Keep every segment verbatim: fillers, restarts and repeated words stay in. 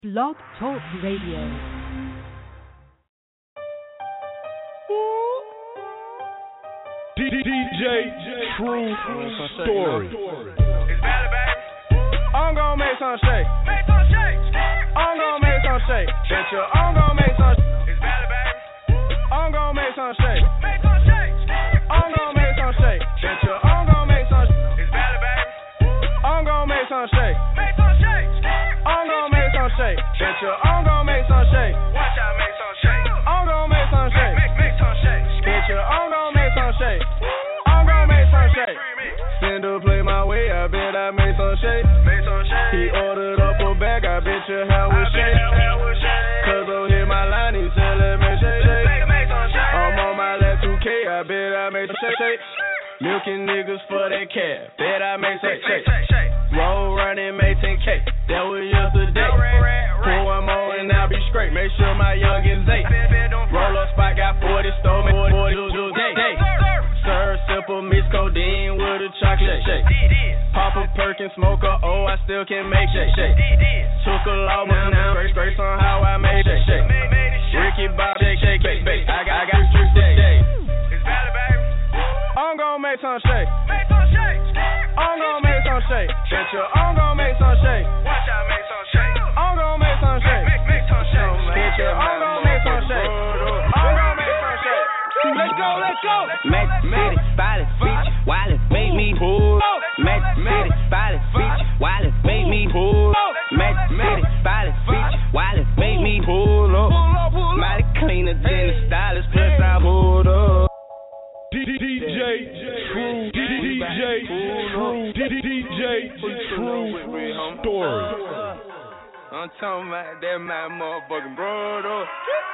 Blog Talk Radio. D J True Story. I'm gon' make some shake. I'm gon' make some shake. Bet you I'm gon' make some shake. I'm gon' make some shake. I'm gon' make some shake. Bet you I'm gon' make some shake. I'm gon' make some shake. I'm gon' make some shake. Bet you I'm gon' make some shake. Watch out, make some shake. I'm gon' make some shake. Make some shake. Bet you I'm gon' make some shake. I'm gon' make some shake. Send to play my way, I bet I made some shake. He ordered up a bag, I bet your hair was shake. Cause oh, hit my line, he said let me shake. I'm on my left two K, I bet I made some shake. Milking niggas for that cat, bet I made some shake. Roll running, made ten K, that was yesterday. Pour one more and I'll be straight, make sure my youngins eight. Roll up spot, got forty, stole me forty day. Serve simple, mix codeine with a chocolate shake. Pop a Perkins, smoke a O, I still can make shake, shake. Took a law, now, now, grace, grace on how I made shake, shake. Ricky Bob, shake, shake, shake, shake. I got, I got strict day. I'm gon' make some shake. I'm gon' make some shake. Bet you I'm gon' make some shake. Watch out, make some shake. I'm gon' make some shake. Make some shake. Bet you I'm gon' make some shake. I'm gon' make some shake. Let's go, let's go. Magic City, Spotted, Beach, Wallace, make me pull. Magic City, Spotted, Beach, Wallace, make me pull. Magic City, Spotted, Beach, Wallace, make me pull up. Mighty cleaner than the stylist, plus I pulled up. D J True, D J True, D J True Story. I'm talking about that my motherfucking brother.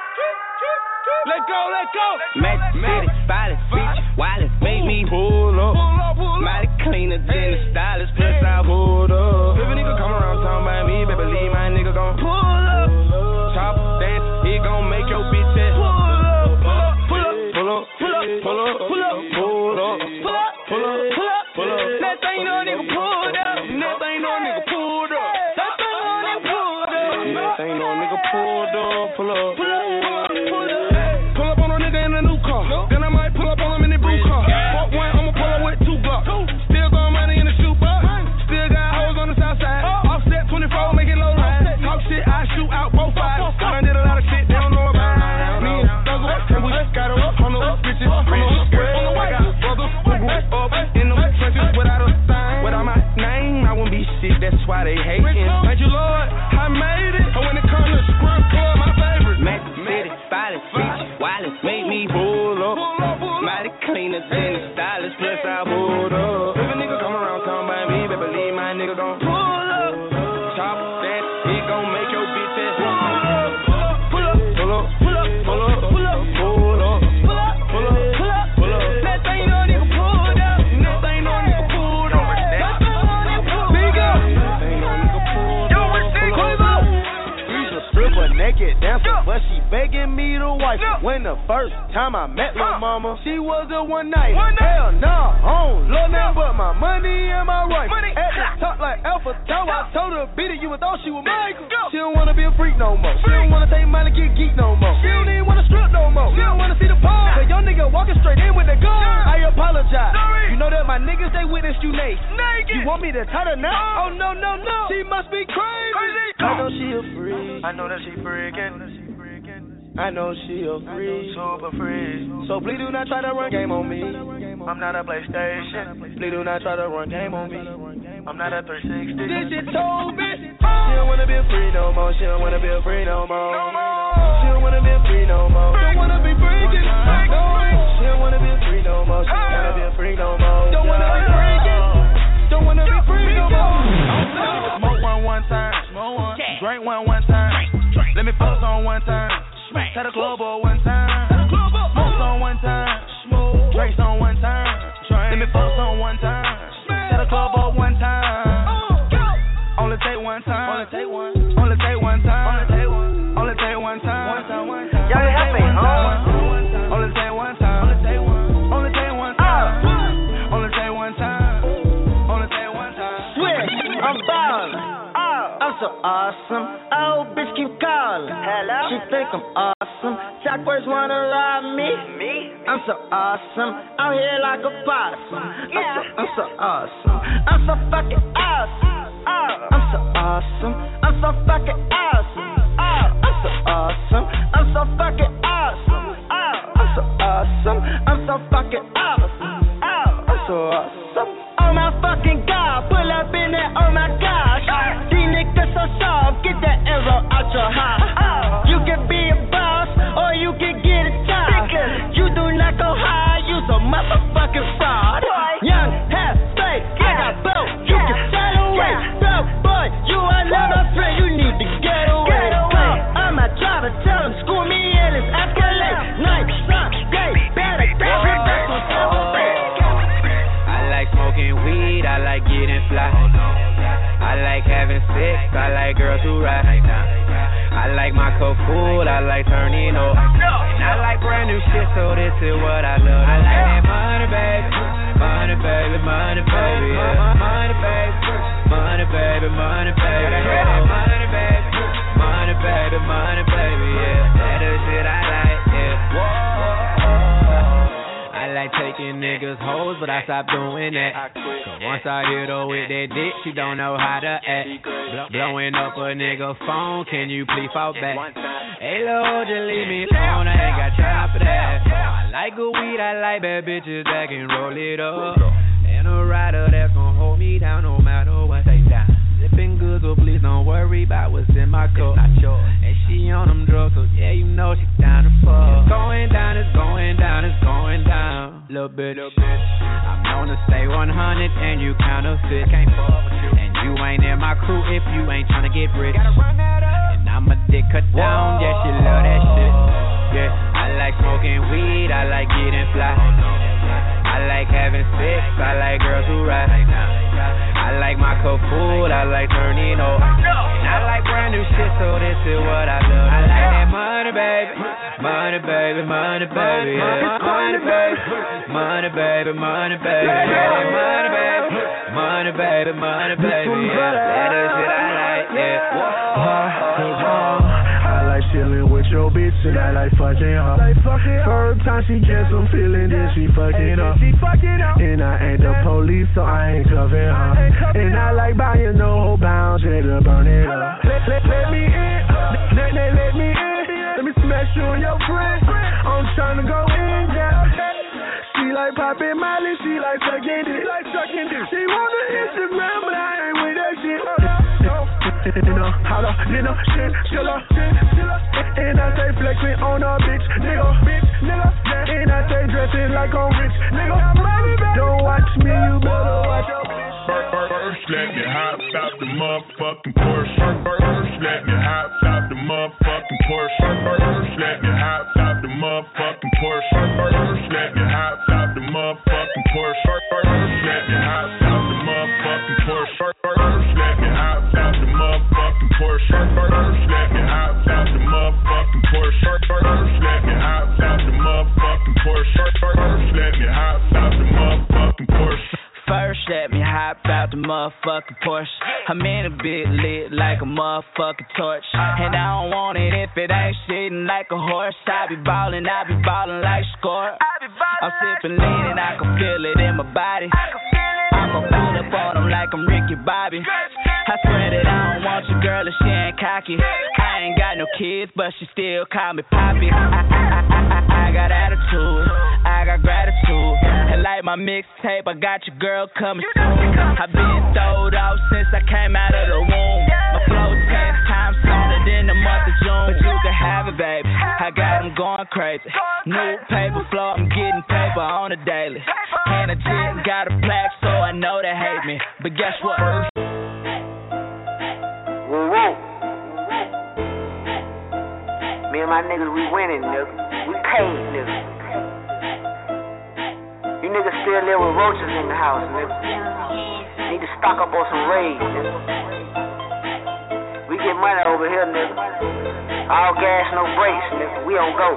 Let go, let go. Magic City, Spotted, Beach, Wallace, make me pull up. Mighty cleaner than the stylist, plus I pulled up. If a nigga come around talking about me, baby, leave my nigga gon' pull up. Top dance, he gon' make your bitch ass pull up. Pull up, pull up, pull up, pull up, pull up, pull up, pull up, pull up, pull up, pull up. That thing no nigga pulled up. That thing no nigga pulled up. That thing no nigga pulled up. That thing no nigga pulled up. Pull up, pull up, pull up. Pull up on a nigga in a new car. Then I might pull up on him in the blue car. Fuck one, I'ma pull up with two blocks. Still got money in the shoe box. Still got hoes on the south side. Offset twenty-four, make it low ride. Talk shit, I shoot out both sides. I done did a lot of shit they don't know about. Me and Thugger, and we got her up on the bitches, on the square. I got brothers who grew up in the trenches without a sign. Without my name, I wouldn't be shit, that's why they hating. Thank you, Lord, I made it. And when it comes to scrub club, my favorite. Magic City, Spotted, Beach, Wallace, make me pull up. Mighty cleaner than the stylist, plus I pulled up. If a nigga come around talking about me, baby, leave my nigga gon' pull up. Top that, he gon' make your bitch ass pull up. Pull up, pull up, pull up, pull up, pull up, pull up, pull up, pull up, pull up, pull up. That thing no nigga pulled up. That thing no nigga pulled up. That thing no nigga pulled up. Big up. That thing no nigga pulled up. Yo, what's this? Pull up. She's a stripper, naked dancer, but she begging me to wife. When the first time I met my mama, she was a one night. Hell nah, I don't love nothing but my money and my right. At the top like Alpha Tower, I told her beat it, you would thought she was Michael. She don't wanna be a freak no more. She don't wanna take money, get geek no more. She don't even wanna strip no more. She don't wanna see the pole. Cause your nigga walking straight in with the gun. I apologize. You know that my niggas, they witnessed you naked. You want me to tie her now? Oh no, no, no. She must be crazy. I know she a freak. I know that she freaking. I know she a freak. Super freak. So please do not try to run game on me. I'm not a PlayStation. Please do not try to run game on me. I'm not a three sixty. This shit told me. She don't wanna be free no more. She don't wanna be free no more. She don't wanna be free no more. Don't wanna be freaking. No. She don't wanna be free no more. She don't wanna be free no more. Don't wanna be freaking. Don't wanna be free no more. Smoke one one time. Drink one one time. Let me focus on one time. Tell the club on one time. Smoke on one time. Drinks on one time. Let me focus on one time. Tell the club on one time. Only take one time. Only take one. Only take one time. Only take one time. Y'all happy, huh? Only take one time. Only take one. Only take one time. Only take one time. Only take one time. Swear, I'm ballin'. I'm so awesome. Oh, bitch. you think I'm awesome. Chopper's wanna rob me. Me? I'm so awesome. Out here like a possum. Yeah. I'm so, I'm so awesome. I'm so fucking awesome. Oh. I'm so awesome. I'm so fucking awesome. Oh. I'm so awesome. I'm so fucking awesome. Oh. I'm so awesome. I'm so fucking awesome. Oh. I'm so awesome. Oh my fucking God, pull up in there. Oh my gosh, these niggas so soft. Get that arrow out your heart. You can be a boss or you can get a job. You do not go high, you a motherfucking fraud. Young, half straight, I got both. You can stay away. Bro, boy, you are not my friend. You need to get away. I'm my driver, tell him school me in his escalade. Night, sun, day, better, better, better. I like smoking weed, I like getting fly. I like having sex, I like girls who ride. I like my cup full, I like turning up. And I like brand new shit, so this is what I love. I like that money, baby. Money, baby, money, baby, yeah. Money, baby. Money, baby, money, baby, yeah. Money, baby. Money, baby, money, baby, yeah. That is shit I like, yeah. I like taking niggas hoes, but I stopped doing that. Cause once I hit her with that dick, she don't know how to act. Blowing up a nigga phone, can you please fall back? Hey Lord, just leave me alone, I ain't got time for that. I like good weed, I like bad bitches that can roll it up. And a rider that's gon' hold me down no matter what. Stay down. Sipping good, so please don't worry about what's in my cup. And she on them drugs, so yeah, you know she down to fuck. It's going down, it's going down, it's going down. Little bitch, I'm known to stay one hundred and you counterfeit. Can't fuck with you. And you ain't in my crew if you ain't tryna get rich. And I'm a dick cut down, yeah, she love that shit. Yeah, I like smoking weed, I like getting fly. I like having sex, I like girls who ride. I like my cup full, I like turning up. And I like brand new shit, so this is what I love. I like that money, baby. Money, baby, money, baby. Yeah. Money, baby. Money, baby, money, baby. Yeah. Money, baby. Money, baby, money, baby. Yeah. That is shit I like, yeah. Whoa. Chillin' with your bitch and I like fucking her. First time she gets some feeling, then she fucking up. And I ain't the police, so I ain't covering her. And I like buying no whole bounds, yeah, to burn it up. Let, let, let me in, let, let, let me in. Let me smash you and your friend. I'm tryna go in, yeah. She like poppin' Molly, she like sucking dick. She want the Instagram, but I ain't with that shit. You know, holla, you know, shit, chilla, shit, chilla. And I stay flexing on a bitch, nigga, bitch, nigga. And I stay dressing like I'm rich, nigga. Don't watch me, you better watch your bitch. First, let me hop out the motherfucking Porsche. First, let me hop out the motherfucking Porsche. First, let me hop out the motherfucking Porsche. First, let me hop out the motherfucking Porsche. First, let me hop out the motherfucking Porsche. First, let me hop out the motherfucking Porsche. First, let me hop out the motherfucking Porsche. First, let me hop out the motherfucking Porsche. First, let me hop out the motherfucking Porsche. First, let me hop out the motherfucking Porsche. I'm in a bit lit like a motherfucking torch. And I don't want it if it ain't shitting like a horse. I be ballin', I be ballin' like score. I'm sippin' lean and I can feel it in my body. I'm gon' pull up on them like I'm Ricky Bobby. I swear that I don't want your girl if she ain't cocky. I ain't got no kids, but she still call me Poppy. I, I, I, I, I got attitude, I got gratitude. And like my mixtape, I got your girl coming soon. I've been throwed off since I came out of the womb. My flow ten times sooner than the month of June. But you can have it, baby. I got them going crazy. New paper flow, I'm getting paper on a daily. And I just got a plaque, so I know they hate me. But guess what? Woo woo. Me and my niggas, we winning, nigga. We paid, nigga. You niggas still live with roaches in the house, nigga. Need to stock up on some raids, nigga. We get money over here, nigga. All gas, no brakes, nigga. We on go.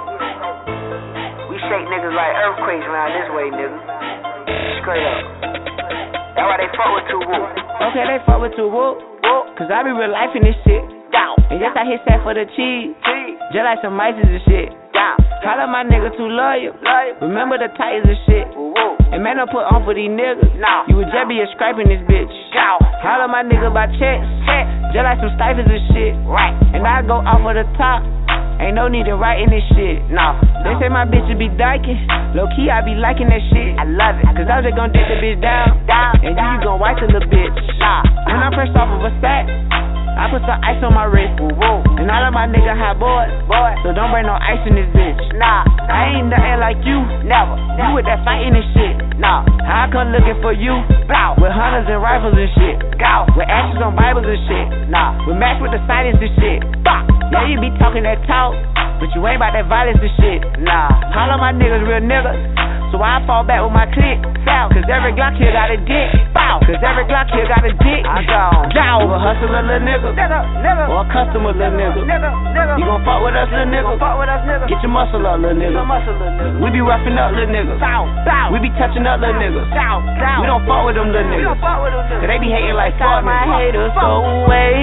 We shake niggas like earthquakes around this way, nigga. Straight up. That's why they fuck with two woo. Okay, they fuck with two woo. Cause I be real life in this shit. Down. And yes, I hit that for the cheese. cheese. just like some mices and shit. Down. Holla my nigga too loyal. loyal. Remember the titles and shit. Woo. And man, don't put on for these niggas. No. You would just be a scraping this bitch. Go. Holla my nigga by checks. Check. Just like some stifles and shit. Right. And I go off of the top. Ain't no need to write in this shit. No. They say my bitch would be dyking. Low key, I be liking that shit. I love it. Cause I was just gonna dick the bitch down. Down. And you gon' wipe the little bitch. Nah. When I'm fresh off of a stack, I put some ice on my wrist. Woo. And all of my nigga hot boys. Boy. So don't bring no ice in this bitch. Nah. I ain't nothing like you. Never. You with that fighting and shit. Nah. I come looking for you. Bow. With hunters and rifles and shit. Go. With ashes on Bibles and shit. Nah. We match with the silence and shit. Bah. Yeah, you be talking that talk, but you ain't about that violence and shit. Nah. All of my niggas real niggas. So I fall back with my click. Bow. Cause every Glock here got a dick. Bow. Cause every Glock here got a dick. I gone. Down. A hustler little nigga. Nigga. Nigga. Or a customer little nigga. Nigga. Nigga. You gon' fuck with us little nigga. Fuck with us nigga. Get your muscle up little nigga. Muscle little nigga. We be roughing up little niggas. Bow. Bow. We be touching up little niggas. Bow. Bow. We don't fuck with them little niggas. We don't fuck with them niggas. Cause they be hating like fuck niggas. My haters go away.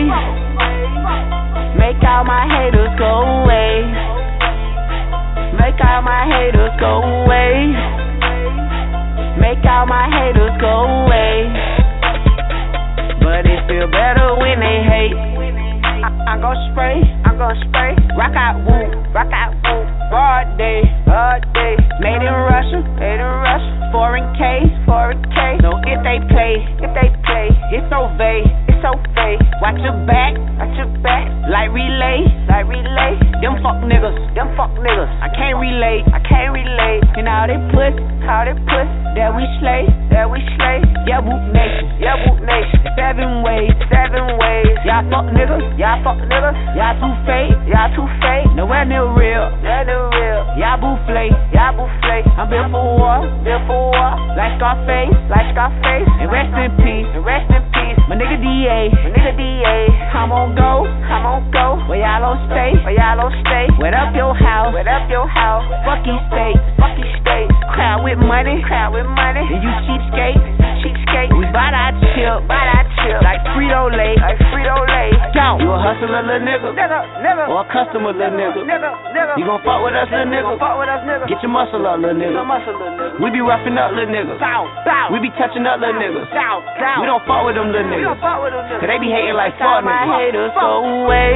Make all my haters go away. Make all my haters go away. Make all my haters go away. But it feel better when they hate. I, I'm gon' spray, I'm gon' spray. Rock out, woo, rock out, woo. Broad day, broad day. Made in Russia, made in Russia. Foreign K, foreign K. So if they play, if they play, it's so vague, it's so fake. Watch your back, watch your back. Like relay, like relay. Them fuck niggas, them fuck niggas. I can't relate, I can't relate. And all they puss, how they puss. That we slay, that we slay. Yeah, Whoop Nation, yeah, Whoop Nation. Seven ways, seven ways. Y'all fuck niggas, y'all fuck niggas. Y'all too fake, y'all too fake. Nowhere near real, nowhere near real. Y'all bouflay, y'all bouflay. I'm built for war, built for war. Like Scarface, like Scarface. And rest in peace, and rest in peace. My nigga D A, my nigga D A. Come on go, come on go. Where y'all don't stay, where y'all don't stay. Wet up your house, wet up your house. Fucking state, fucking state. Crowd with money, crowd with money. And you cheapskate, cheapskate. We buy that chip, buy that chip. Like Frito-Lay, like Frito-Lay. Don't. You a hustler little nigga, nigga, nigga. Or a customer little nigga, nigga, nigga. You gon' fuck with us little nigga, fuck with us nigga. Get your muscle up little nigga, muscle little nigga. We be roughing up little niggas. Bow, bow. We be touching up little niggas. Bow, bow. We don't fuck with them little niggas. We don't fuck with them niggas. Cause they be hating like fuck niggas. My haters go away.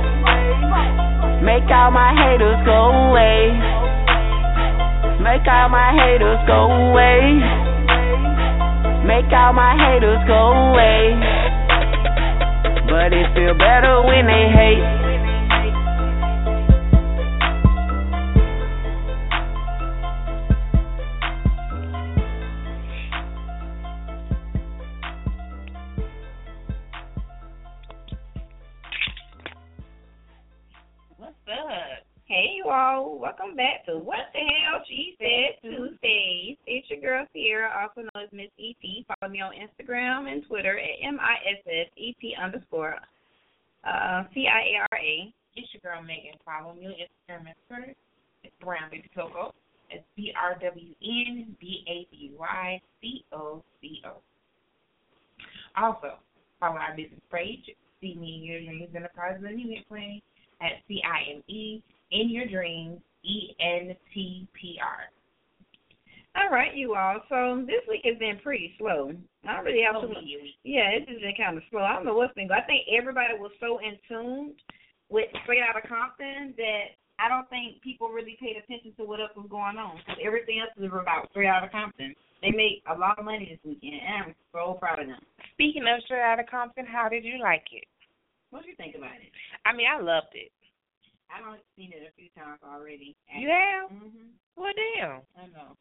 Make all my haters go away. Make all my haters go away. Make all my haters go away. But it feel better when they hate. Hey you all, welcome back to What the Hell She Said Tuesdays. It's your girl Sierra, also known as Miss E P. Follow me on Instagram and Twitter at M I S S E P underscore uh, C I A R A. It's your girl Megan. Follow me on Instagram and Twitter. It's Brown Baby Coco. It's B R W N B A B Y C O C O. Also, follow our business page. See me in your dreams enterprise and you get playing at C I M E. In Your Dreams, E N T P R. All right, you all. So this week has been pretty slow. I don't really have to. Yeah, it's just been kind of slow. I don't know what's been going on. I think everybody was so in tune with Straight Outta Compton that I don't think people really paid attention to what else was going on. Because everything else is about Straight Outta Compton. They made a lot of money this weekend, and I'm so proud of them. Speaking of Straight Outta Compton, how did you like it? What did you think about it? I mean, I loved it. I've only seen it a few times already. You have? Mm-hmm. Well, damn. I know.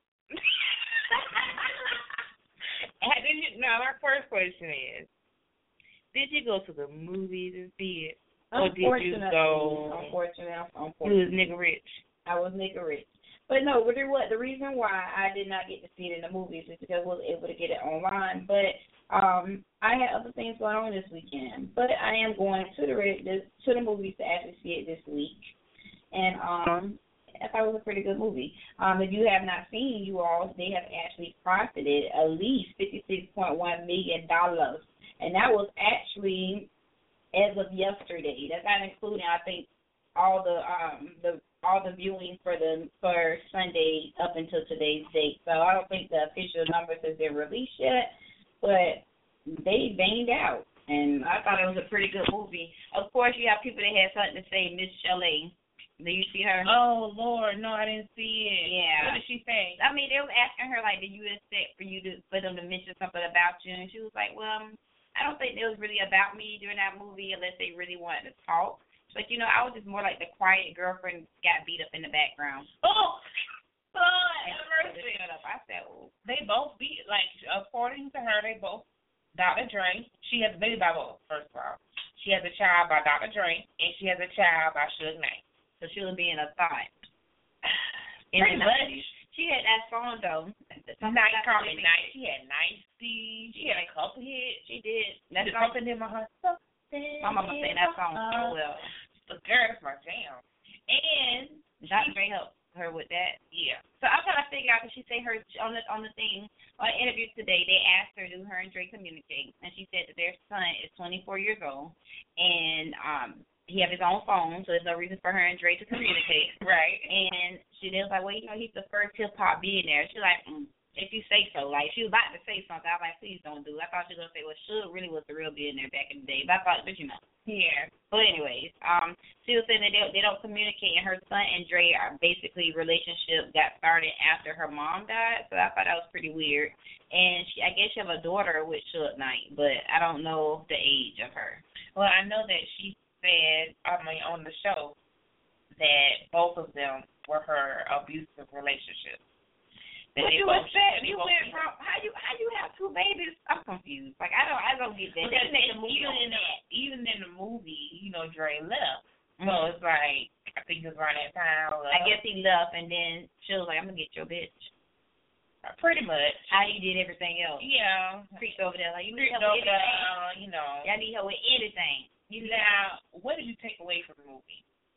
Did you, now, my first question is, did you go to the movies and see it? Or did you go... Unfortunately, unfortunately. You was nigga rich. I was nigga rich. But no, but what the reason why I did not get to see it in the movies is because I was able to get it online. But um, I had other things going on this weekend. But I am going to the to the movies to actually see it this week, and um, I thought it was a pretty good movie. Um, if you have not seen, you all, they have actually profited at least fifty-six point one million dollars, and that was actually as of yesterday. That's not including, I think, all the um the all the viewing for the for Sunday up until today's date. So I don't think the official numbers have been released yet, but they banged out, and I thought it was a pretty good movie. Of course, you have people that had something to say. Miss Chalet, do you see her? Oh Lord, no, I didn't see it. Yeah. What did she say? I mean, they were asking her like, did you expect for you to for them to mention something about you? And she was like, well, I don't think it was really about me during that movie unless they really wanted to talk. But, you know, I was just more like the quiet girlfriend got beat up in the background. Oh, God, have mercy. Shut up. I said, oh. They both beat, like, according to her, they both, Doctor Dre, she has a baby by both, first of all. She has a child by Doctor Dre, and she has a child by Suge Knight. So she was being a thought. Pretty much. She had that song, though. Night, call me Night. She had Night C. She had a couple hits. She did. That's something in my heart. My mama sang that song so well. The girl, that's my jam. And Doctor Dre helped her with that. Yeah. So I'm trying to figure out, because she said her on the on the thing on the interview today, they asked her, do her and Dre communicate? And she said that their son is twenty-four years old, and um he have his own phone, so there's no reason for her and Dre to communicate. Right. And she was like, well, you know, he's the first hip hop billionaire. She's like, mm, if you say so. Like, she was about to say something. I was like, please don't do it. I thought she was gonna say, well, Suge really was the real billionaire back in the day. But I thought, but you know. Yeah. But anyways, um, she was saying that they, they don't communicate, and her son and Dre are basically relationship got started after her mom died. So I thought that was pretty weird. And she, I guess she have a daughter with Suge Knight, but I don't know the age of her. Well, I know that she said, I mean, on the show that both of them were her abusive relationships. What you expect? You went from how you how you have two babies? I'm confused. Like I don't I don't get that. Because even in the even in the movie, you know, Dre left. Mm-hmm. So it's like I think it was around that time. Left. I guess he left, and then she was like, "I'm gonna get your bitch." Pretty much. How he did everything else. Yeah. Preached over there like you need help with anything. Uh, you know. I need help with anything. You now, what did you take away from the movie?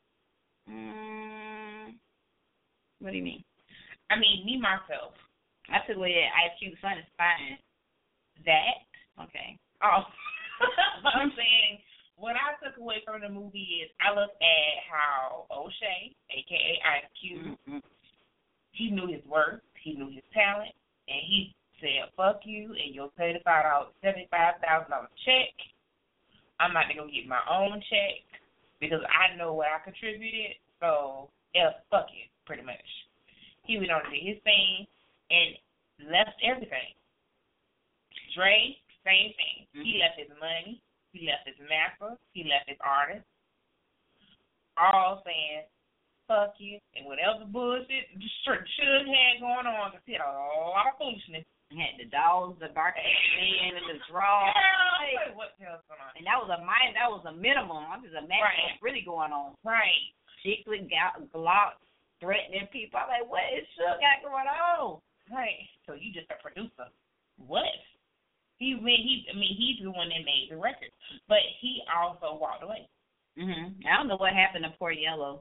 Mm, what do you mean? I mean, me myself. I took away that Ice Cube son is fine. That? Okay. Oh. I'm saying what I took away from the movie is I looked at how O'Shea, a k a. Ice Cube, mm-hmm. he knew his worth, he knew his talent, and he said, fuck you, and your seventy-five thousand dollars check. I'm not going to get my own check because I know what I contributed, so, yeah, fuck it, pretty much. He went on to do his thing and left everything. Dre, same thing. Mm-hmm. He left his money. He left his mapper. He left his artist. All saying, fuck you, and whatever bullshit Suge had going on, because he had a lot of foolishness. He had the dogs, the dark man, and the draw. Yeah, what the hell's going on? And that was a mind, that was a minimum. I'm just imagining right. what's really going on. Right. Chicks with Glocks threatening people. I'm like, what is Suge got going on? Right. So you just a producer. What? He he I mean he's the one that made the record. But he also walked away. Mhm. I don't know what happened to poor Yellow.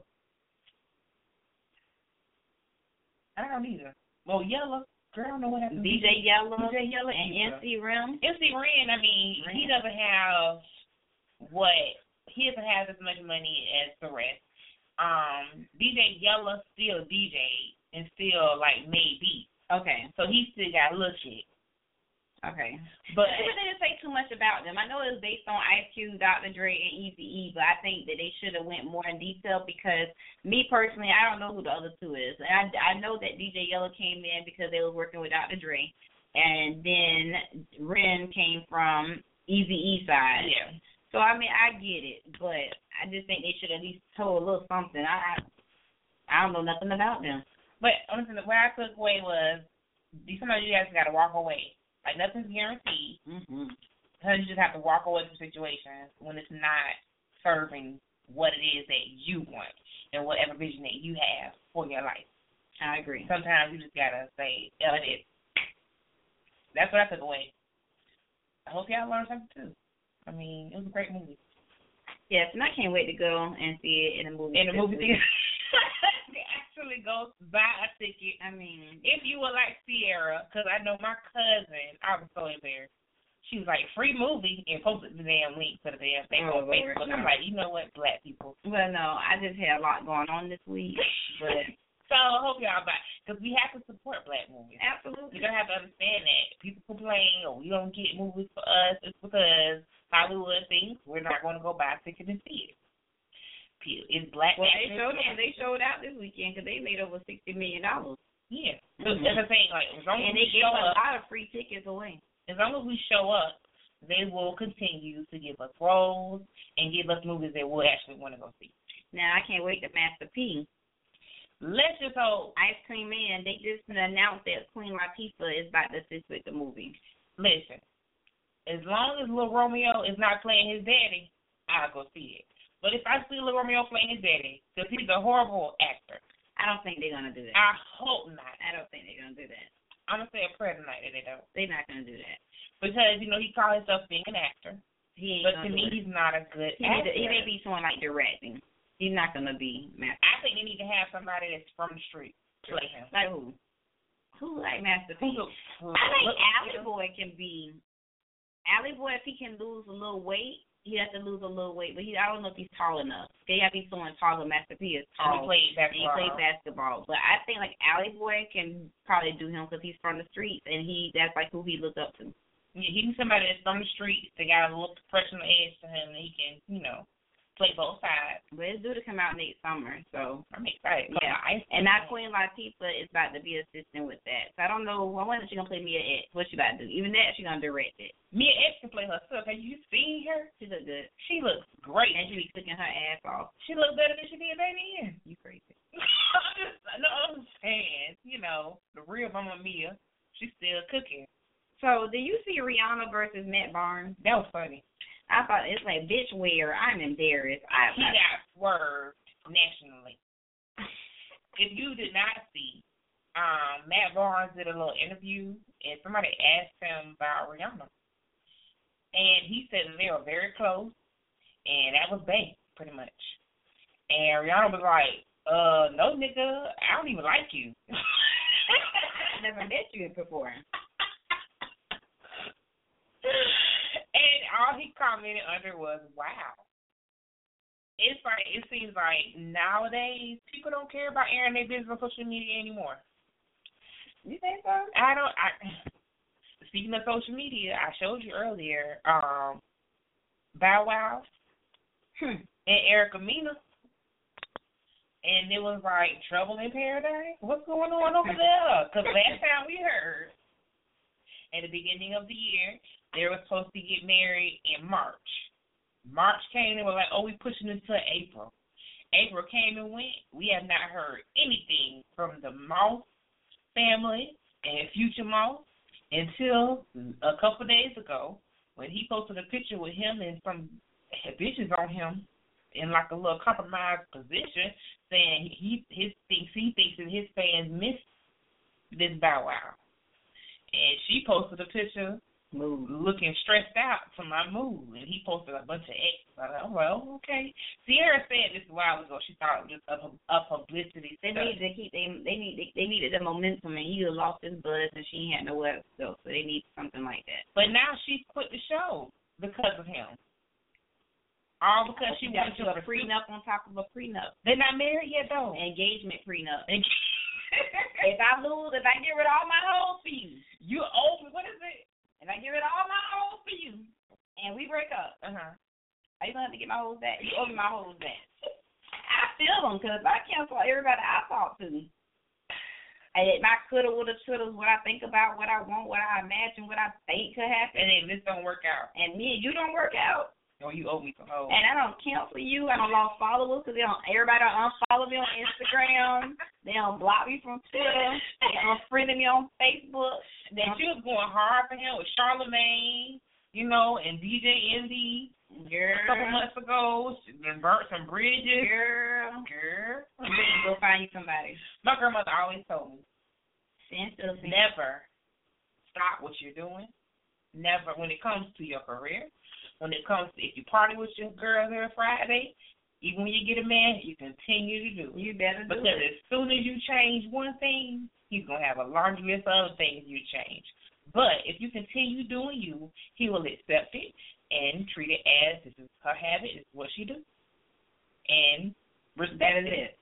I don't either. Well, Yellow, girl, I don't know what happened. D J Yellow, D J Yellow and M C Ren. M C Ren, I mean, Ren. He doesn't have what he doesn't have as much money as the rest. Um, D J Yellow still D J and still like made beats. Okay. So he still got a little shit. Okay. But they didn't say too much about them. I know it was based on Ice Cube, Doctor Dre, and Eazy-E, but I think that they should have went more in detail because me personally, I don't know who the other two is. And I, I know that D J Yellow came in because they were working with Doctor Dre, and then Ren came from Eazy-E side. Yeah. So, I mean, I get it, but I just think they should at least told a little something. I I don't know nothing about them. But honestly, what I took away was sometimes you guys got to walk away. Like, nothing's guaranteed. Mm-hmm. Sometimes you just have to walk away from situations when it's not serving what it is that you want and whatever vision that you have for your life. I agree. Sometimes you just got to say, L it is. That's what I took away. I hope y'all learned something, too. I mean, it was a great movie. Yes, and I can't wait to go and see it in a movie. In a movie theater. Actually go buy a ticket. I mean, if you would like Sierra, because I know my cousin, I was so embarrassed. She was like, free movie, and posted the damn link to the damn thing Oh, on Facebook. Lord, I'm no. like, you know what, black people. Well, no, I just had a lot going on this week, but So I hope y'all buy, because we have to support black movies. absolutely. You're going to have to understand that. People complain, or we don't get movies for us. It's because Hollywood thinks we're not going to go buy a ticket and see it. It's black Well, they action showed film. they showed out this weekend because they made over sixty million dollars. Yeah. So Mhm. that's the thing. Like, as long as And we they gave show a up, lot of free tickets away. as long as we show up, they will continue to give us roles and give us movies that we'll actually want to go see. Now, I can't wait to Master P. Let's just hope. Ice Cream Man, they just announced that Queen Latifah is about to assist with the movie. Listen, as long as Lil Romeo is not playing his daddy, I'll go see it. But if I see Lil Romeo playing his daddy, because he's a horrible actor, I don't think they're going to do that. I hope not. I don't think they're going to do that. I'm going to say a prayer tonight that they don't. They're not going to do that. Because, you know, he calls himself being an actor. He ain't But gonna to do me, it. he's not a good He, need actor. to, he may be someone like directing. He's not going to be Master I think they need to have somebody that's from the street play him. Like who? Who like Master P? Who- who- I think look, Alley Boy can be. Alley Boy, if he can lose a little weight, he has to lose a little weight. But he, I don't know if he's tall enough. They have to be someone taller. Master P is And tall. he played And he basketball. played basketball. But I think like Alley Boy can probably do him because he's from the streets and he that's like who he looks up to. Yeah, he needs somebody that's from the streets that got a little professional edge to him and he can, you know, play both sides. But it's due to come out next summer, so I'm excited. Come yeah. on, Ice And now Cream. Queen Latifah is about to be assistant with that. So I don't know. I wonder if she's gonna play Mia X. What she about to do? Even that she gonna direct it. Mia X can play herself. Have you seen her? She look good. She looks great. And she be cooking her ass off. She looks better than she did baby in. You crazy. I'm just, no, I'm saying, you know, the real Mama Mia, she's still cooking. So do you see Rihanna versus Matt Barnes? That was funny. I thought it's like, bitch, where I'm embarrassed. I, He got swerved nationally. If you did not see, um, Matt Barnes did a little interview, and somebody asked him about Rihanna. And he said that they were very close, and that was bait, pretty much. And Rihanna was like, uh, no, nigga, I don't even like you. I never met you before. And all he commented under was, wow. It's like, it seems like nowadays people don't care about airing their business on social media anymore. You think so? I don't, I, speaking of social media, I showed you earlier, um, Bow Wow Hmm. and Erica Mena. And it was like trouble in paradise. What's going on over there? Because last time we heard, at the beginning of the year, they were supposed to get married in March. March came and we're like, oh, we pushing it to April. April came and went. We have not heard anything from the Moss family and Future Moss until a couple of days ago when he posted a picture with him and some bitches on him in like a little compromised position, saying he his thinks he thinks that his fans miss this Bow Wow. And she posted a picture Move. looking stressed out for my mood, and he posted a bunch of X. I thought, well, okay. Sierra said this a while ago. She thought it was just a, a publicity They stuff. needed to keep they they need they, they needed the momentum, and he lost his buzz, and she had nowhere to go, so they need something like that. But now she quit the show because of him. All because she got wanted to a prenup on top of a prenup. They're not married yet, though. Engagement prenup. And If I lose, if I get rid of all my hoes for you, you owe me. What is it? if I get rid of all my hoes for you, and we break up, Uh huh. are you gonna have to get my hoes back? You owe me my hoes back. I feel them because I cancel everybody I talk to. And my coulda, woulda, shoulda, what I think about, what I want, what I imagine, what I think could happen. And then this don't work out. And me and you don't work out. Or you owe me some hoes. And I don't cancel you. I don't lost followers because they don't. Everybody don't unfollow me on Instagram. They don't block me from Twitter. They unfriended me on Facebook. They And she was going hard for him with Charlamagne, you know, and D J Envy. Girl. A couple months ago, she done burnt some bridges. Girl. Girl. You better go find you somebody. My grandmother always told me, Stand still. stand. never stop what you're doing. Never, when it comes to your career, when it comes to, if you party with your girl every Friday, even when you get a man, you continue to do it. You better do Because it. as soon as you change one thing, he's going to have a laundry list of other things you change. But if you continue doing you, he will accept it and treat it as this is her habit, this is what she do, and respect it.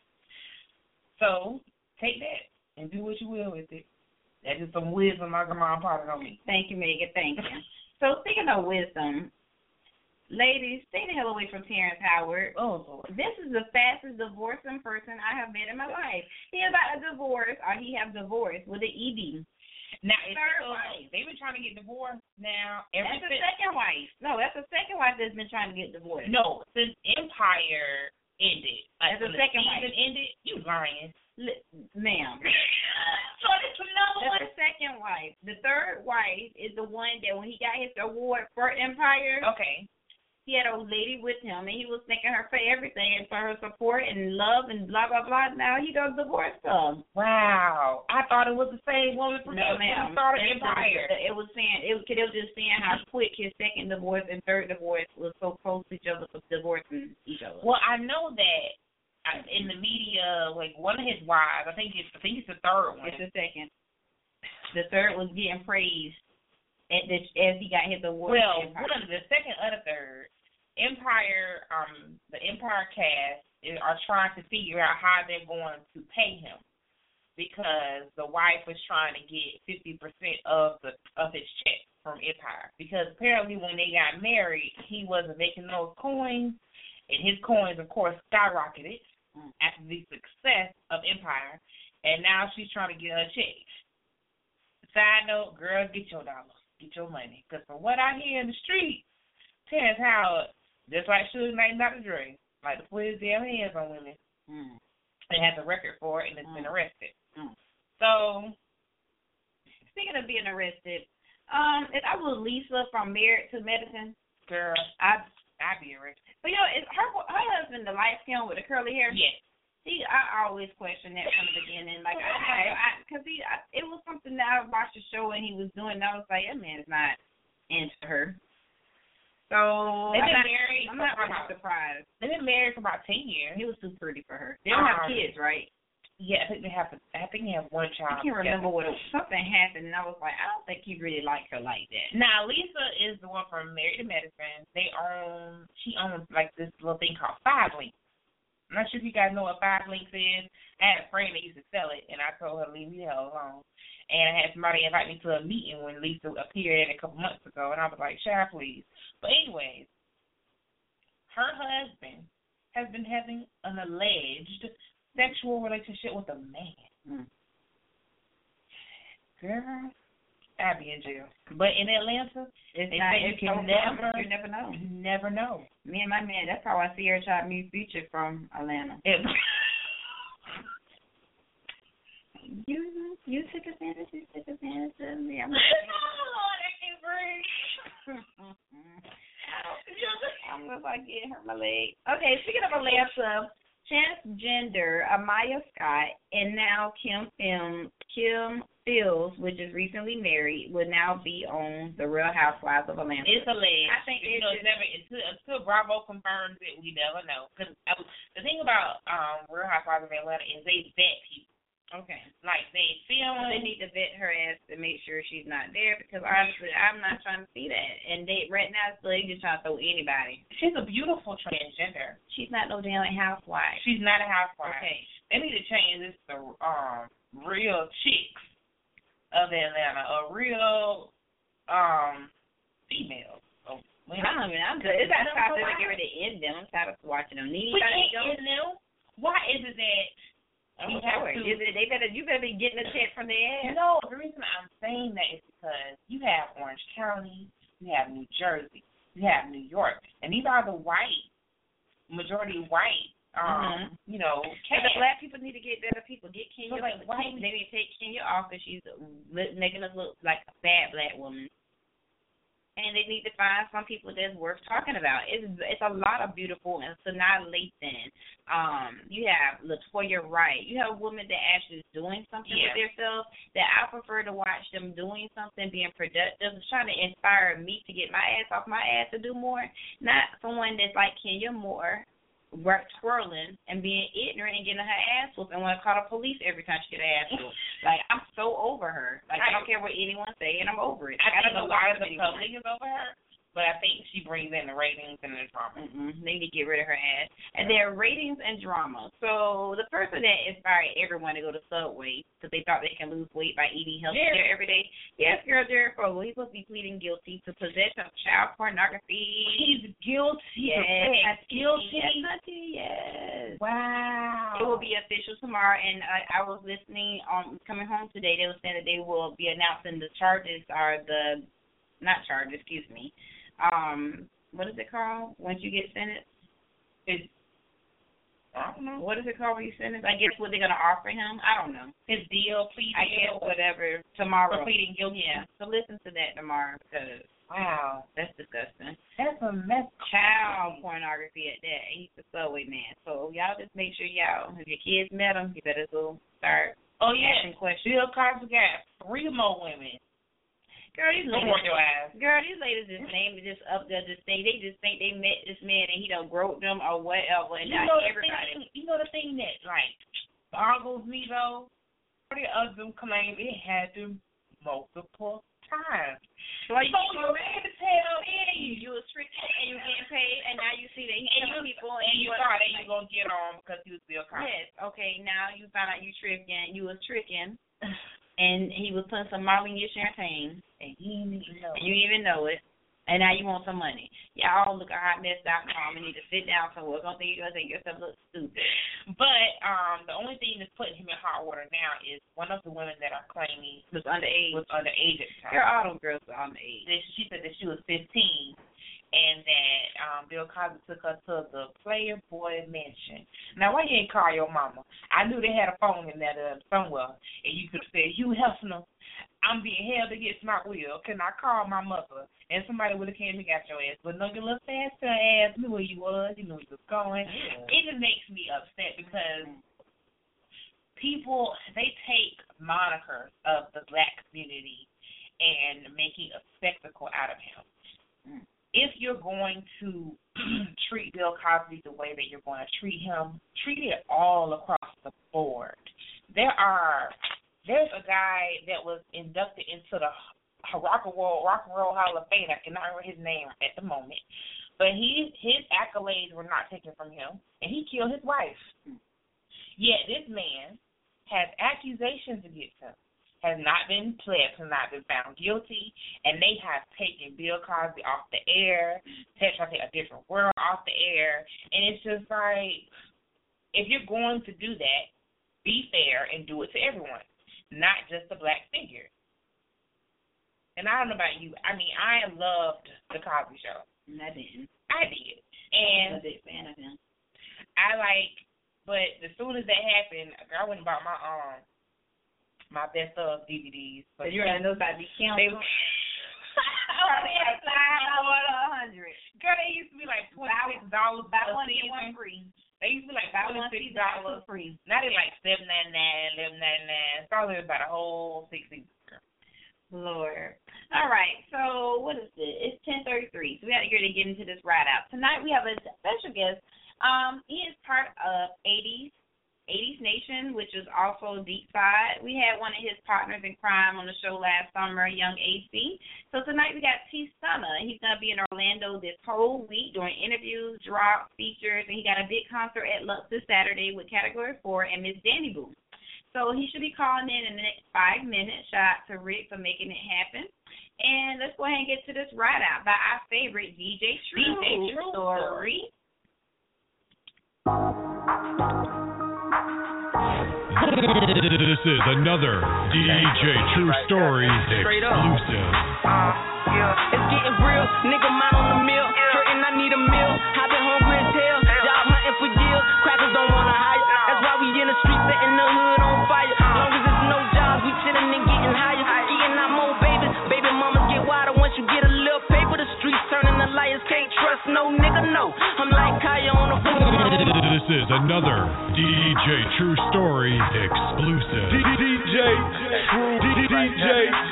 So take that and do what you will with it. That's just some wisdom my grandma imparted on me. Thank you, Megan. Thank you. So speaking of wisdom, ladies, stay the hell away from Terrence Howard. Oh, Lord. This is the fastest divorcing person I have met in my life. He about a divorce, or he have divorced with an E D. Now, it's third wife. They've been trying to get divorced now. That's the second wife. No, that's the second wife that's been trying to get divorced. No, since Empire ended. Like that's the second wife. ended, you lying. L- ma'am. So it's another that's one. the second wife. The third wife is the one that when he got his award for Empire. Okay. He had a lady with him, and he was thanking her for everything and for her support and love and blah, blah, blah. Now he does divorce them. Wow. I thought it was the same woman from no, ma'am. started Empire. It was saying, it was, it was just saying how quick his second divorce and third divorce was so close to each other for divorcing each other. Well, I know that in the media, like one of his wives, I think it's, I think it's the third one. It's the second. The third was getting praised at the, as he got his award. Well, one of the second or the third, Empire, um, the Empire cast is, are trying to figure out how they're going to pay him because the wife was trying to get fifty percent of the of his check from Empire because apparently when they got married, he wasn't making those coins, and his coins, of course, skyrocketed mm. after the success of Empire, and now she's trying to get her check. Side note, girls, get your dollars, get your money, because from what I hear in the street, Terrence Howard, just like Suge Knight and Doctor Dre, like to put his damn hands on women. Mm. And has a record for it and has mm. been arrested. Mm. So, speaking of being arrested, um, if I was Lisa from Married to Medicine, girl, I'd I'd be arrested. But you know, is her her husband the light skin with the curly hair? Yes. See, I always question that from the beginning. Like, I, because he, I, it was something that I watched the show and he was doing. And I was like, that man is not into her. So they've been I'm not, married. I'm not really surprised. They've been married for about ten years. He was too pretty for her. They don't um, have kids, right? Yeah, I think they have. I think they have one child. I can't remember what it was. Something happened, and I was like, I don't think he really liked her like that. Now, Lisa is the one from Married to Medicine. They own. She owns like this little thing called Five Links. I'm not sure if you guys know what Five Links is. I had a friend that used to sell it, and I told her to leave me the hell alone. And I had somebody invite me to a meeting when Lisa appeared a couple months ago, and I was like, "Shy, please." But anyways, her husband has been having an alleged sexual relationship with a man. Mm. Girl, I'd be in jail. But in Atlanta, it's they not, say you can never, you never know. You never know. Me and my man, that's how I see her try to meet Future from Atlanta. It, you you took advantage, you took advantage of me. I'm oh, that can't breathe. I'm gonna like get hurt my leg. Okay, speaking of Atlanta, transgender Amaya Scott and now Kim Film Kim Fields, which is recently married, will now be on The Real Housewives of Atlanta. It's alleged. I think you it's know, it's never until, until Bravo confirms it, we never know. Because the thing about um, Real Housewives of Atlanta is they vet people. Okay. Like they film. They need to vet her ass to make sure she's not there because honestly, I'm not trying to see that. And they right now, so they just trying to throw anybody. She's a beautiful transgender. She's not no damn housewife. She's not a housewife. Okay. They need to change this to um real chicks of Atlanta, a real um female. Oh, I don't mean, I'm just, it's not time to get rid of end them. I'm tired of watching them. Need anybody to go? Why is it that? You have to, is it, they better, you better be getting a check from their ass. No, the reason I'm saying that is because you have Orange County, you have New Jersey, you have New York, and these are the white, majority white, um, mm-hmm. you know, cats. The black people need to get better people. Get Kenya. So like white, they need to take Kenya off because she's making us look like a bad black woman. And they need to find some people that's worth talking about. It's it's a lot of beautiful and Sanaa Lathan. Um, you have Latoya Wright. You have a woman that actually is doing something yeah. with themselves that I prefer to watch them doing something, being productive, trying to inspire me to get my ass off my ass to do more. Not someone that's like Kenya Moore, work twirling and being ignorant and getting her ass whooped and want to call the police every time she get her ass whooped. Like, I'm so over her. Like, I don't care what anyone say, and I'm over it. I, I don't know why the anyone. public is over her, but I think she brings in the ratings and the drama. Mm-mm. They need to get rid of her ass. And there are ratings and drama. So the person that inspired everyone to go to Subway because they thought they can lose weight by eating healthy Yeah. there every day. Yes, girl, Jared Fogle. He's supposed to be pleading guilty to possession of child pornography. He's guilty. Yes, guilty. Yes, yes. Wow. It will be official tomorrow, and I, I was listening on coming home today. They were saying that they will be announcing the charges are the not charges, excuse me. Um, what is it called once you get sentenced? It's, I don't know. What is it called when you sentenced? I guess what they're gonna offer him. I don't know. His deal, plea I guess deal, whatever tomorrow. for pleading guilty. Yeah. So listen to that tomorrow because Wow. that's disgusting. That's a mess. Child pornography at that. And he's the Subway man. So y'all just make sure y'all, if your kids met him, you better go start Oh yeah. asking questions. Bill Cosby got three more women. Girl, these Don't ladies, work your ass. girl, these ladies just name just up there, just think they just think they met this man and he done groped them or whatever, and You now know the everybody. thing, you know the thing that like boggles me though. The other them claim it had them multiple times. Well, you, So you ready to tell you, you was tricked and you getting paid, and now you see that he and killing you, people, and you was- thought that you gonna get on because you was Bill Cosby. Yes, okay. Now you found out you tricking, you was tricking, and he was putting some Molly in your champagne, And he didn't even know. and you didn't even know it. And now you want some money. Y'all look at hot mess dot com and need to sit down somewhere. Don't think you're going to make yourself look stupid. But um, the only thing that's putting him in hot water now is one of the women that are claiming Was underage. was underage at the time. Girl, all them girls are underage. That She said that she was fifteen, and that um, Bill Cosby took her to the Playboy Mansion. Now, why you ain't call your mama? I knew they had a phone in there uh, somewhere, and you could have said, Hugh Hefner, I'm being held against my will. Can I call my mother? And somebody would have came and got your ass. But no, your little faster ass knew where you was. You knew where you was going. Yeah. It just makes me upset because people, they take monikers of the black community and making a spectacle out of him. Mm. If you're going to treat Bill Cosby the way that you're going to treat him, treat it all across the board. There are, there's a guy that was inducted into the Rock and Roll Rock and Roll Hall of Fame. I cannot remember his name at the moment, but he his accolades were not taken from him, and he killed his wife. Yet this man has accusations against him, has not been pled, has not been found guilty, and they have taken Bill Cosby off the air, trying to take A Different World off the air, and it's just like, if you're going to do that, be fair and do it to everyone, not just the black figure. And I don't know about you. I mean, I loved The Cosby Show. I didn't. I did. I'm And a big fan of him. I like, but as soon as that happened, I went and bought my um my best of D V Ds. So But you're on those side of the counter. They, Oh, yeah, five or a hundred. girl, they used to be like twenty six dollars. Buy one, get one free. They used to be like Buy twenty one, six get dollars. two free. Now they're like seven ninety nine, eleven ninety nine. It's probably about a whole sixty. Lord. All right, so what is it? It's ten thirty-three, so we got to get ready to get into this ride out. Tonight we have a special guest. Um, he is part of eighties, eighties Nation, which is also Deep Side. We had one of his partners in crime on the show last summer, Young A C. So tonight we got T. Stunna. He's going to be in Orlando this whole week doing interviews, drops, features, and he got a big concert at Lux this Saturday with Category four and Miss Danny Boo. So he should be calling in in the next five minutes. Shout out to Rick for making it happen. And let's go ahead and get to this ride out by our favorite D J True, D J True Story. This is another D J True Stories exclusive. Uh, yeah. It's getting real, nigga, mine on the mill. Hurting, I need a meal. I've been hungry as hell. Job hunting for deals. Crackers don't wanna hire. That's why we in the street setting the hood on fire. Long as there's no jobs, we chillin' and getting higher. Eating out more babies. Baby mamas get wider once you get a little paper. The streets turning the liars. Can't trust no nigga, no. I'm like Kaya on the phone. This is another D J True Stories exclusive. D J True, D J,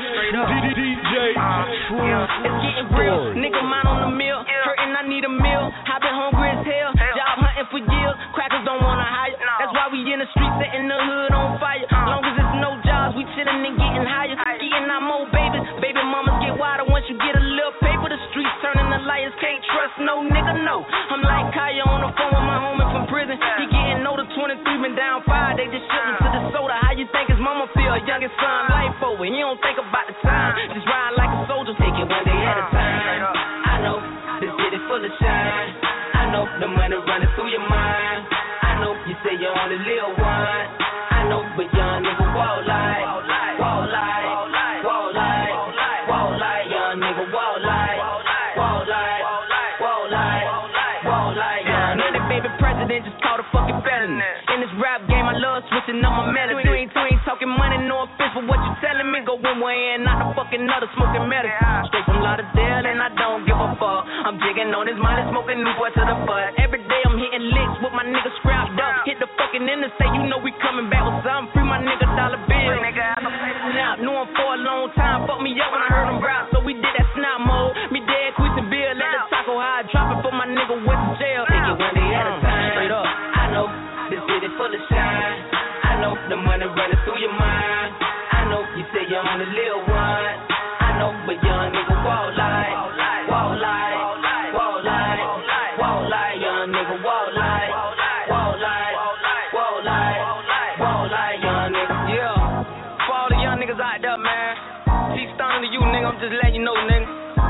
D J True. It's getting real, nigga mine on the mill. Hurting, I need a meal. I've been hungry as hell. Job hunting for yield. Crackers don't wanna hire. That's why we in the street setting the hood on fire. Long as there's no jobs, we chillin' and getting higher. Getting out more babies. Baby mamas get wider once you get a little paper. The streets turning the liars. Can't trust no nigga, no. I'm like Kaya on the phone with my homie from prison. He getting older, twenty-three, been down five. They just shootin' to the soda. How you think his mama feel? Youngest son, life over. He don't think about the time. Just ride like a soldier. Take it one day at a time. I know this city full of shine. I know the money running through your mind. I know you say you only live one. I know, but young nigga walk like, walk like, walk like, walk like, walk like, young nigga walk like, walk like, walk like, walk like, young nigga. Baby president just called a fucking felony. In this rap game, I love switching up my melody. You ain't, you ain't talking money, no offense for what you telling me. Go one way and not the fucking other, smoking medicine. Straight from Lauderdale and I don't give a fuck. I'm jigging on his mind and smoking Newport to the butt. Every day I'm hitting licks with my niggas scrapped up. Hit the fucking interstate, you know we coming back with something. Free my nigga dollar bill. Now, knew him for a long time. Fuck me up when I heard him rap, so we did that snap mode. Me dead, quit and bill, let the taco high. Drop it for my nigga went to jail. Take it one day at a time. Straight up. I know this city full of shine. I know the money running through your mind. I know you say you only live one. I know, but young nigga walk like, walk like, walk like, walk like, young nigga walk like, walk like, walk like, walk like, young nigga. Yeah, for all the young niggas out there, man. Keep stunning to you, nigga. I'm just letting you know, nigga.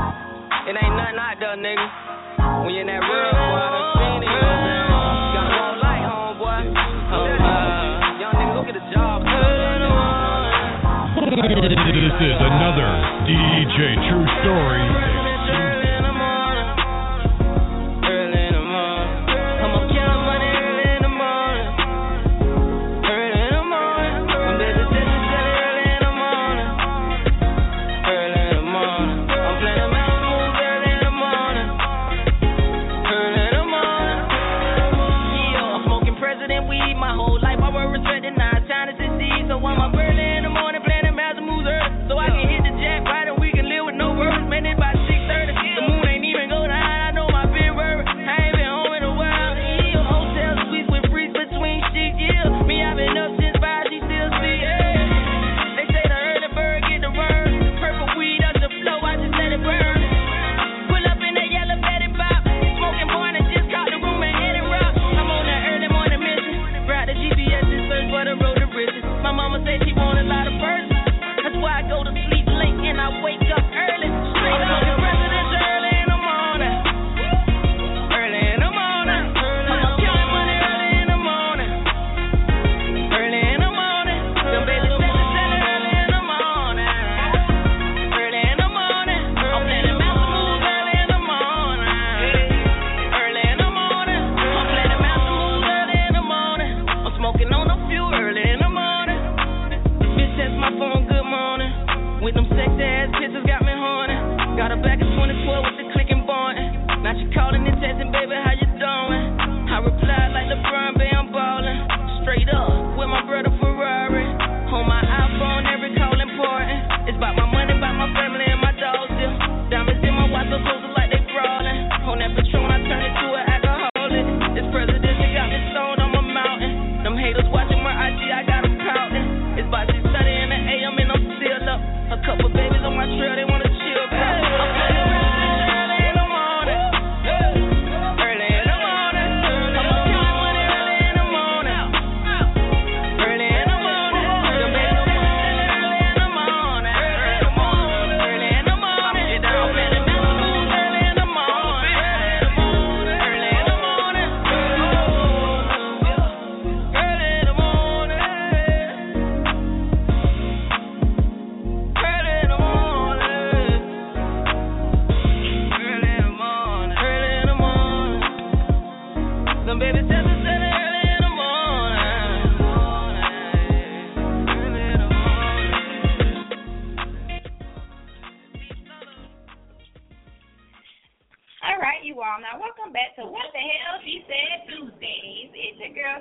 It ain't nothing out there, nigga. When you in that real, boy, I'm seeing it, you know what I'm saying? Gotta walk like home, boy. Young nigga, go get a job. This is another D J True Story exclusive. For the road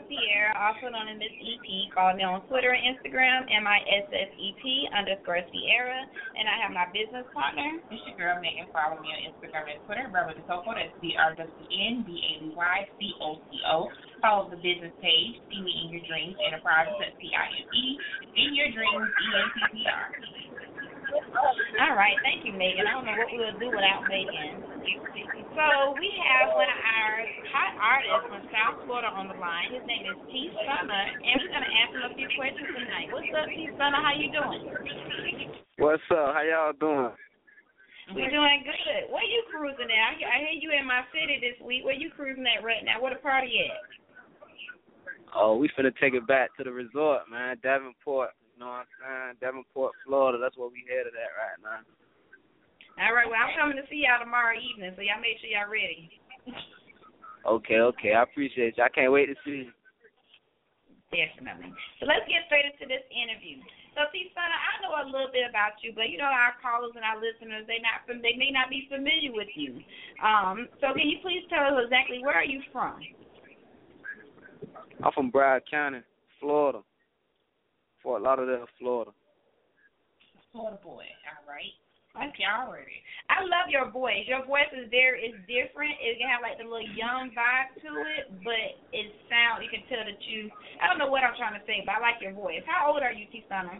Sierra, also known as Miss E P. Follow me on Twitter and Instagram, M I S S E P underscore Sierra. And I have my business partner. It's your girl, Megan. Follow me on Instagram and Twitter, Brother DeCoco. That's B R W N B A B Y C O C O. Follow the business page, See Me in Your Dreams Enterprises, that's P I M E. In Your Dreams, E N T P R. All right, thank you, Megan. I don't know what we would do without Megan. So we have one of our hot artists from South Florida on the line. His name is T. Stunner, and we're going to ask him a few questions tonight. What's up, T. Stunner? How you doing? What's up? How y'all doing? We're doing good. Where you cruising at? I, I hear you in my city this week. Where you cruising at right now? Where the party at? Oh, we finna take it back to the resort, man. Davenport. You know what I'm saying? Davenport, Florida. That's where we headed at right now. All right, well, I'm coming to see y'all tomorrow evening, so y'all make sure y'all ready. Okay, okay. I appreciate you. I can't wait to see you. Definitely. So let's get straight into this interview. So, T. Stunner, I know a little bit about you, but you know our callers and our listeners, they not they may not be familiar with you. Um, so can you please tell us exactly where are you from? I'm from Broward County, Florida. Fort Lauderdale, Florida. Florida boy, all right. Okay, already. I love your voice. Your voice is very, it's different. It can have like the little young vibe to it, but it sounds, you can tell that you, I don't know what I'm trying to say, but I like your voice. How old are you, T. Stunner?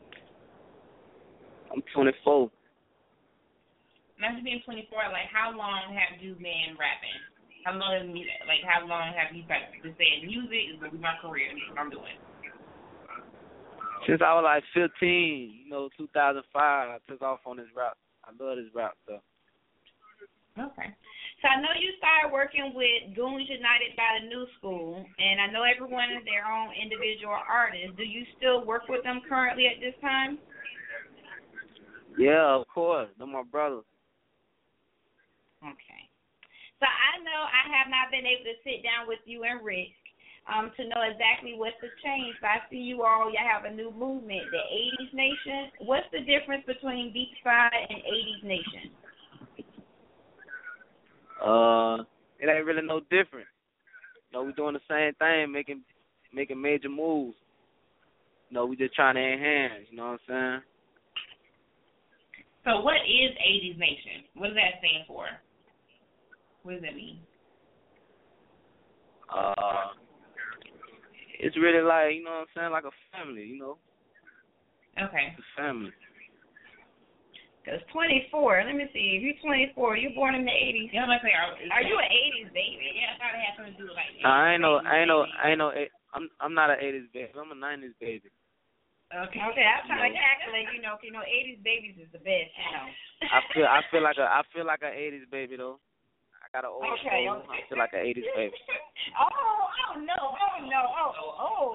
I'm twenty-four. Now, you being twenty-four, like, how long have you been rapping? How long have you, like, how long have you been saying music is going to be my career, this is what I'm doing? Since I was like fifteen, you know, two thousand five, I took off on this rap. I love this rap stuff. Okay. So I know you started working with Goons United by the New School, and I know everyone is their own individual artist. Do you still work with them currently at this time? Yeah, of course. They're my brothers. Okay. So I know I have not been able to sit down with you and Rick um, to know exactly what's the change. But I see you all, you have a new movement, the eighties Nation. What's the difference between Beachside and eighties Nation? Uh, it ain't really no different. You know, we're doing the same thing, making making major moves. You know, we just trying to enhance, you know what I'm saying? So what is eighties Nation? What does that stand for? What does that mean? Uh, it's really like, you know what I'm saying, like a family, you know? Okay. It's a family. Because twenty-four, let me see, if you're twenty-four, you're born in the eighties. Yeah, I'm like, are, are you an eighties baby? Yeah, I thought it had something to do with like eighties, I ain't no, I ain't no, I ain't no, I'm I'm not an eighties baby. I'm a nineties baby. Okay. Okay, I'm trying to calculate, you know, you know, eighties babies is the best, you know. I feel I feel like a I feel like an eighties baby though. I got an old okay, soul. okay. I feel like an eighties baby. Oh, oh no, oh no, oh, oh.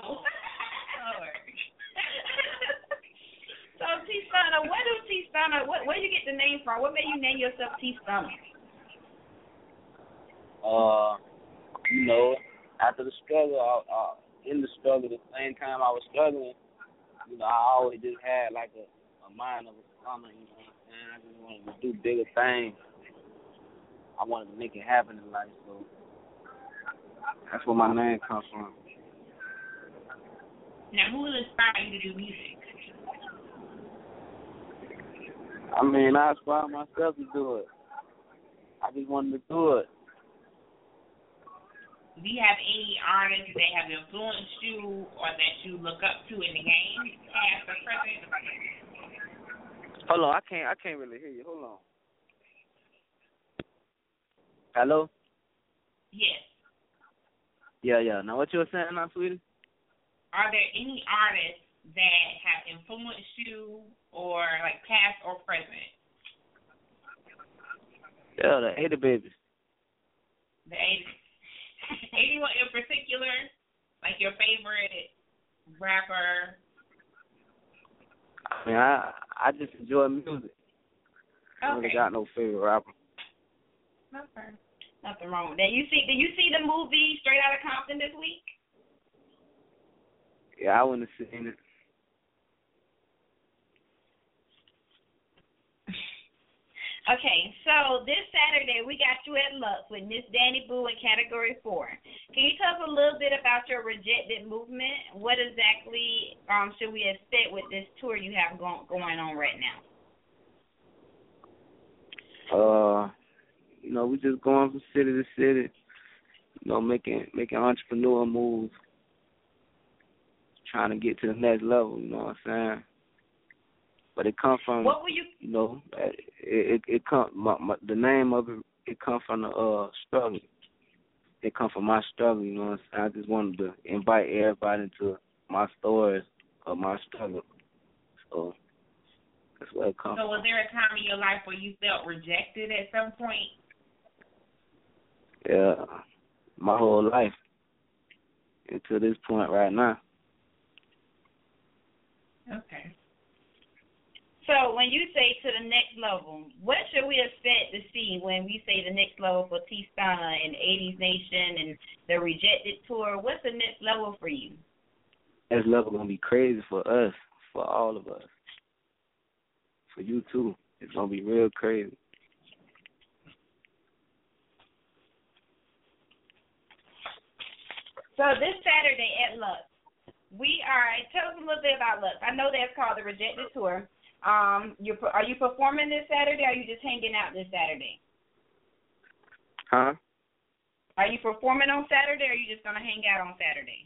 So T. Stunner, where do T. Stunner, what, where you get the name from? What made you name yourself T. Stunner? Uh, you know, after the struggle, I, uh, in the struggle, the same time I was struggling, you know, I always just had like a, a mind of a stunner, you know what I'm saying? I just wanted to do bigger things. I wanted to make it happen in life, so that's where my name comes from. Now, who will inspire you to do music? I mean, I inspired myself to do it. I just wanted to do it. Do you have any artists that have influenced you or that you look up to in the game, past or present? Hold on, I can't. I can't really hear you. Hold on. Hello? Yes. Yeah, yeah. Now, what you were saying now, sweetie? Are there any artists that have influenced you or, like, past or present? Yeah, the eighty babies. The eighty. Anyone in particular? Like, your favorite rapper? I mean, I I just enjoy music. I don't really got no favorite rapper. Okay. Nothing wrong with that. You see, did you see the movie Straight Outta Compton this week? Yeah, I wouldn't have seen it. Okay, so this Saturday we got you at Lux with Miss Danny Boo in Category four. Can you tell us a little bit about your Rejected movement? What exactly um, should we expect with this tour you have go- going on right now? Uh, you know, we just going from city to city, you know, making making entrepreneur moves, trying to get to the next level, you know what I'm saying? But it come from, what will you, you know, it it, it come my, my, the name of it. It come from the uh struggle. It come from my struggle. You know what I'm saying? I just wanted to invite everybody into my stories of my struggle. So that's where it comes. So was there a time in your life where you felt rejected at some point? Yeah, my whole life until this point right now. Okay. So when you say to the next level, what should we expect to see when we say the next level for T-Stunna and eighties Nation and the Rejected Tour? What's the next level for you? Next level gonna be crazy for us, for all of us, for you too. It's gonna be real crazy. So this Saturday at Lux, we are. Tell us a little bit about Lux. I know that's called the Rejected Tour. Um, you are you performing this Saturday, or are you just hanging out this Saturday? Huh? Are you performing on Saturday, or are you just gonna hang out on Saturday?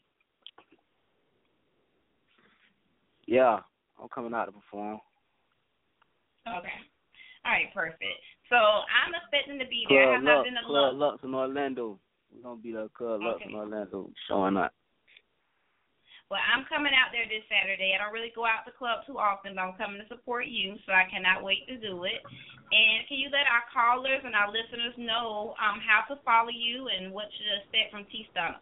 Yeah, I'm coming out to perform. Okay. All right, perfect. So I'm expecting to be there. I have Club not Lux, been to Club Lux. Lux in Orlando. We're gonna be there, Club Lux Okay. in Orlando, showing up. Well, I'm coming out there this Saturday. I don't really go out to club too often, but I'm coming to support you, so I cannot wait to do it. And can you let our callers and our listeners know um, how to follow you and what to expect from T-Stunna?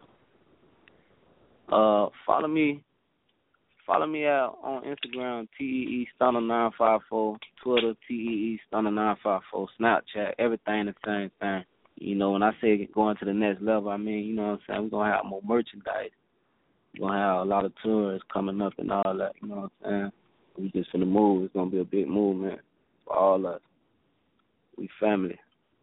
Uh, follow me. Follow me out on Instagram, T E E Stunna nine five four, Twitter, T E E Stunna nine five four, Snapchat, everything the same thing. You know, when I say going to the next level, I mean, you know what I'm saying, we're going to have more merchandise. We're going to have a lot of tours coming up and all that, you know what I'm saying? We just finna move. It's going to be a big movement for all us. We family.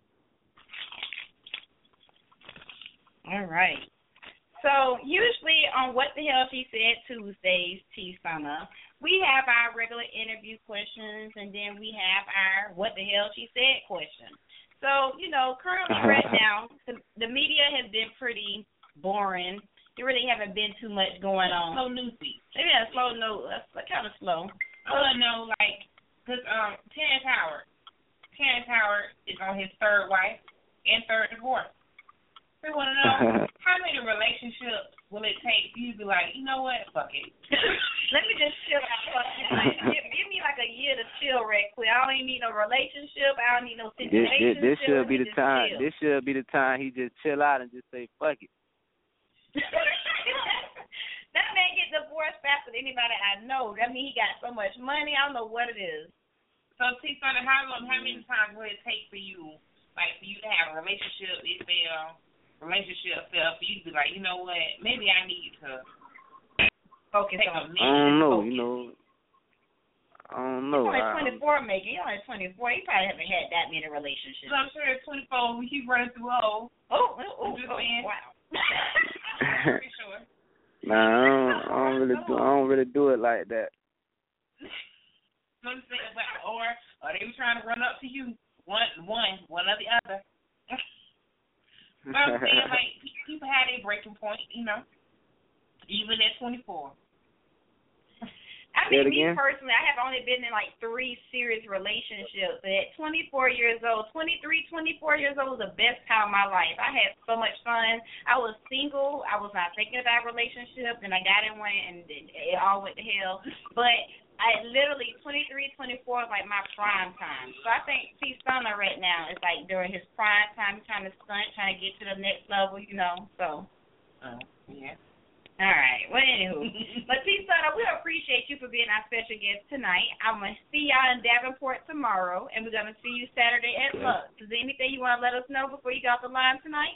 All right. So usually on What the Hell She Said Tuesdays, T-Stunna, we have our regular interview questions, and then we have our What the Hell She Said question. So, you know, currently right now, the, the media has been pretty boring. There really haven't been too much going on. Slow newsy. Maybe a slow note. That's kind of slow. I want to know, like, because um, Terrence Howard, Terrence Howard is on his third wife and third divorce. We want to know how many relationships will it take for you to be like, you know what, fuck it. Let me just chill out. Like, give, give me like a year to chill right quick. I don't even need no relationship. I don't need no This, situation. this, this should be the just time. chill. This should be the time he just chill out and just say, fuck it. That man get divorced faster than anybody I know. That mean he got so much money. I don't know what it is. So, T-Stunna, how long, how many times will it take for you, like, for you to have a relationship, if they uh, relationship fell, for you to be like, you know what, maybe I need to focus take on a I don't know, focus. you know. I don't know. He's only I, twenty-four, making. He's only twenty-four. He probably haven't had that many relationships. So I'm sure at twenty-four, we keep running through old. Oh, oh, oh, I'm just oh saying. wow. I'm pretty sure. Nah, I don't, I don't really do. I don't really do it like that. I'm saying, but, or are they trying to run up to you? One, one, one or the other. But I'm saying, like, people have their breaking point, you know, even at twenty-four. I Say mean, it me again? personally, I have only been in like three serious relationships. At twenty-four years old, twenty-three, twenty-four years old was the best time of my life. I had so much fun. I was single. I was not thinking about relationships, and I got in one, and it, it all went to hell. But I literally, twenty-three, twenty-four is like my prime time. So I think T-Stunna right now is like during his prime time, he's trying to stunt, trying to get to the next level, you know. So. Oh, yeah. All right. Well, anywho. But, T-Stunna, we appreciate you for being our special guest tonight. I'm going to see y'all in Davenport tomorrow, and we're going to see you Saturday at Okay. Lux. Is there anything you want to let us know before you get off the line tonight?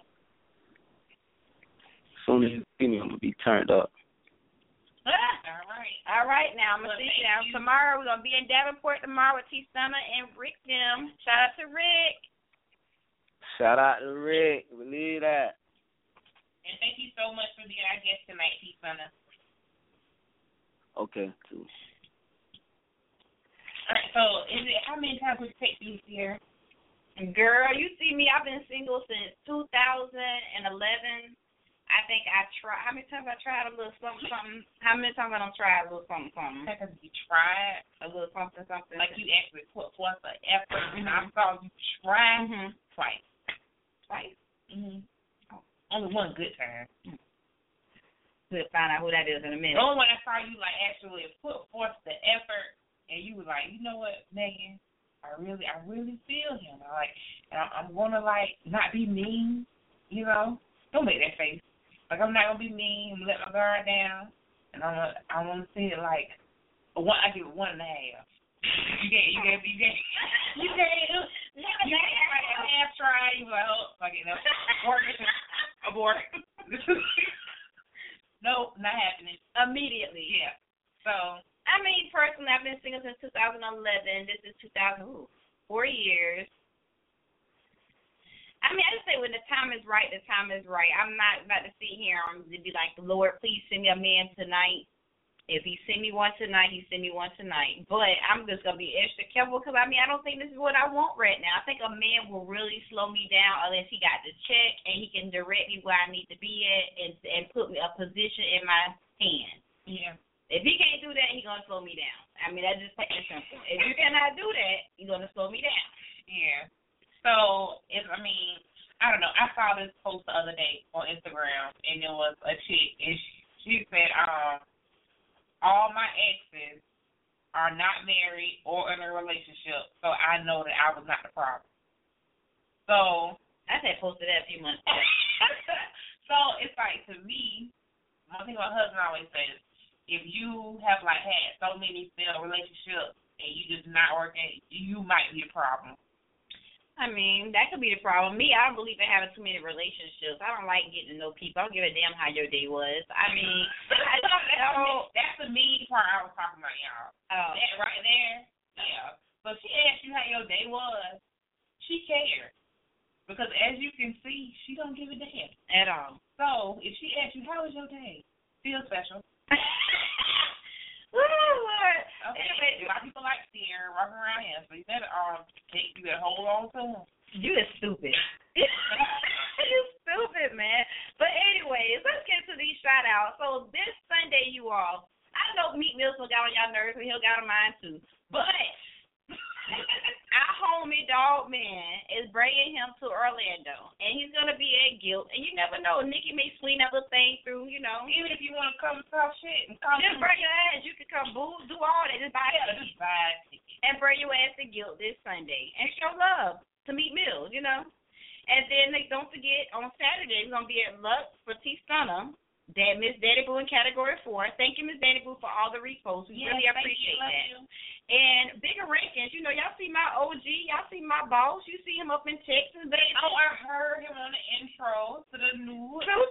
As soon as you see me, I'm going to be turned up. Ah, all right. All All right, now I'm gonna see you now. Tomorrow we're gonna be in Davenport tomorrow with T Stunner and Rick them. Shout out to Rick. Shout out to Rick. Believe that. And thank you so much for being our guest tonight, T Stunner. Okay, too. All right, so is it how many times would it take you this year? Girl, you see me, I've been single since two thousand eleven. I think I tried, how many times I tried a little something, something? How many times I don't try a little something, something? Because you tried a little something, something. Like you actually put forth the effort. Mm-hmm. I saw you try mm-hmm. twice. Twice? Mm-hmm. Oh, only one good time. We'll find out who that is in a minute. The only one I saw you, like, actually put forth the effort, and you were like, you know what, Megan? I really, I really feel him. I like, and I'm, I'm gonna like not be mean, you know. Don't make that face. Like I'm not gonna be mean and let my guard down, and I'm gonna, I want to see it like a one. I give it one and a half. You gave, you gave, you gave, you gave, you gave like a half try. You were like, oh, fuck it, no, abort, abort. No, not happening immediately. Yeah. So. I mean, personally, I've been single since two thousand eleven. This is two thousand, ooh, four years. I mean, I just say when the time is right, the time is right. I'm not about to sit here and be like, Lord, please send me a man tonight. If he send me one tonight, he send me one tonight. But I'm just going to be extra careful because, I mean, I don't think this is what I want right now. I think a man will really slow me down unless he got the check and he can direct me where I need to be at and, and put me a position in my hand. Yeah. If he can't do that, he's going to slow me down. I mean, that's just plain and simple. If you cannot do that, you're going to slow me down. Yeah. So, if I mean, I don't know. I saw this post the other day on Instagram, and it was a chick, and she, she said, um, all my exes are not married or in a relationship, so I know that I was not the problem. So. I had posted that a few months ago. So, it's like, to me, one thing my husband always says, if you have, like, had so many failed relationships and you just not working, you might be a problem. I mean, that could be the problem. Me, I don't believe in having too many relationships. I don't like getting to know people. I don't give a damn how your day was. I mean, I don't. That's the mean part I was talking about, y'all. Oh. That right there, yeah. But she asked you how your day was. She cared. Because as you can see, she don't give a damn. At all. So, if she asks you, how was your day? Feel special. Woo, Lord. Okay, anyway, a lot of people like Sierra walking around here, so you better um take you and hold on to him. You is stupid. You stupid, man. But anyways, let's get to these shout outs. So this Sunday, you all, I know Meek Mill got on y'all nerves and he'll got on mine too. But our homie Dog Man is bringing him to Orlando, and he's gonna be at Guilt. And you never know, Nikki may swing that little thing through, you know. Even if you want to come talk shit and come, just bring your ass. You can come boo, do all that. Just buy yeah, just buy it. And bring your ass to Guilt this Sunday and show love to Meek Mill, you know. And then like, don't forget on Saturday we're gonna be at Lux for T Stunner. That Miss Danny Boo in Category Four. Thank you, Miss Danny Boo, for all the reposts. We yes, really appreciate you, that. You. And Bigger Rankins, you know, y'all see my O G, y'all see my boss, you see him up in Texas, baby. Oh, I heard him on the intro to the new.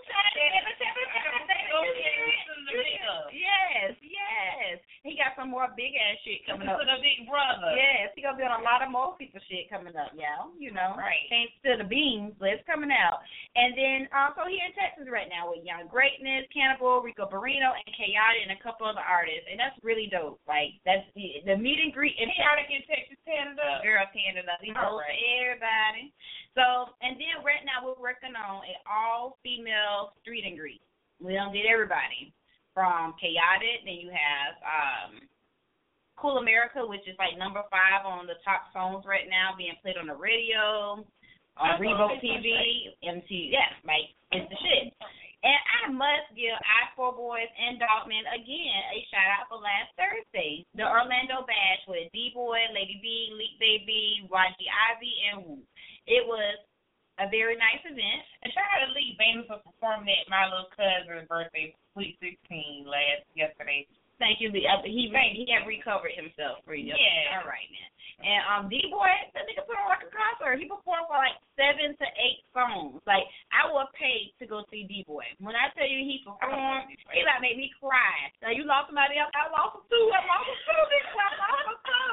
Yes, yes. He got some more big ass shit coming up. To the big brother. Yes, he gonna be on a lot of more people shit coming up, y'all. You know, right? Can't spill the beans, but it's coming out. And then also here in Texas right now with Young Greatness, Cannibal, Rico Barrino, and Chaotic, and a couple other artists, and that's really dope. Like that's the, the meet and greet in Chaotic in Texas, Canada. Girl, Canada. He knows right. everybody. So, and then right now we're working on an all-female street and greet. We don't get everybody. From Chaotic, then you have um, Cool America, which is like number five on the top songs right now, being played on the radio, on Revoke T V, M T V. Yeah, like, it's the shit. And I must give I four Boys and Dogman again a shout out for last Thursday, the Orlando Bash with D-Boy, Lady B, Leak Baby, Y G Ivy, and Woo. It was a very nice event. And shout out to Lee Baby for performing at my little cousin's birthday, Sweet sixteen, last yesterday. Thank you, Lee. He he had recovered himself for you. Yeah. All right, man. And um, D-Boy, that nigga put on like a concert. He performed for like seven to eight songs. Like, I would pay to go see D-Boy. When I tell you he performed, He about made me cry. Now you lost somebody else. I lost them too. I lost them too. I lost them too.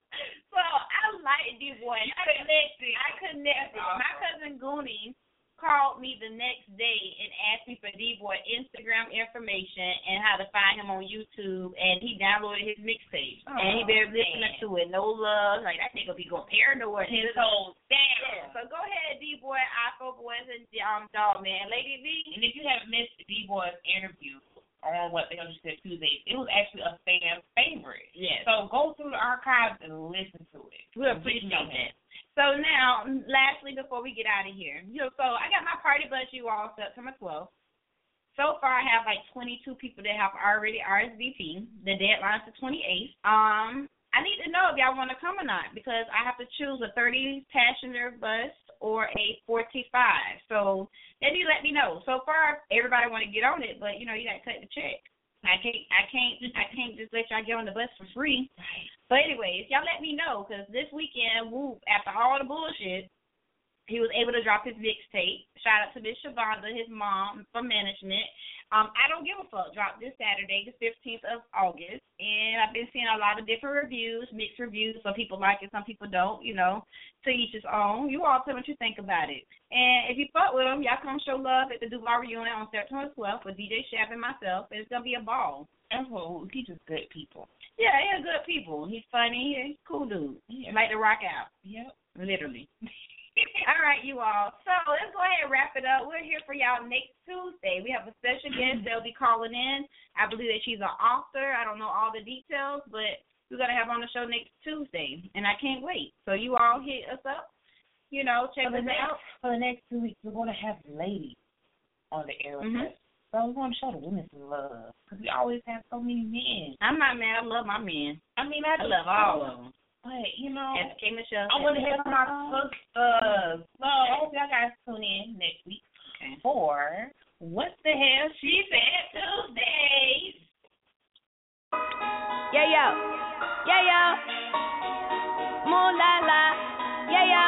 So I like D-Boy. I connected. I connected. My cousin Goonie called me the next day and asked me for D-Boy Instagram information and how to find him on YouTube, and he downloaded his mixtape. Oh, and he been listening to it. No love. Like, that nigga be going paranoid. His whole damn. Yeah. So go ahead, D-Boy, Afro Boys, and um, Dog Man. Lady V. And if you haven't missed D-Boy's interview on What the Hell You Said Tuesdays, it was actually a fan favorite. Yeah. So go through the archives and listen to it. We appreciate that. So now, lastly, before we get out of here, you know, so I got my party bus you all September twelfth. So far, I have like twenty-two people that have already R S V P. The deadline's the twenty-eighth. Um, I need to know if y'all want to come or not because I have to choose a thirty passenger bus or a forty-five. So then you let me know. So far, everybody want to get on it, but you know, you got to cut the check. I can't, I can't, I can't just let y'all get on the bus for free. Right. But anyways, y'all let me know because this weekend, Whoop, after all the bullshit, he was able to drop his mixtape. Shout out to Miss Shavonda, his mom, from management. Um, I Don't Give a Fuck dropped this Saturday, the fifteenth of August, and I've been seeing a lot of different reviews, mixed reviews. Some people like it, some people don't. You know, to each his own. You all tell me what you think about it. And if you fuck with them, y'all come show love at the Duval reunion on September twelfth with D J Shab and myself. It's gonna be a ball. And well, he's just good people. Yeah, he's good people. He's funny. He's a cool dude. Yeah. Like to rock out. Yep, literally. All right, you all. So let's go ahead and wrap it up. We're here for y'all next Tuesday. We have a special guest that'll be calling in. I believe that she's an author. I don't know all the details, but we're going to have her on the show next Tuesday, and I can't wait. So you all hit us up. You know, check us out. For the next two weeks, we're going to have ladies on the air with mm-hmm. us. So we're going to show the women some love because we always have so many men. I'm not mad. I love my men. I mean, I, I love all of them. But, you know, and King Michelle, I want to hear my sisters. So I hope y'all guys tune in next week okay. for What the Hell She Said Tuesdays. Yeah, yo. Yeah, yo. Moon la la. Yeah, yo.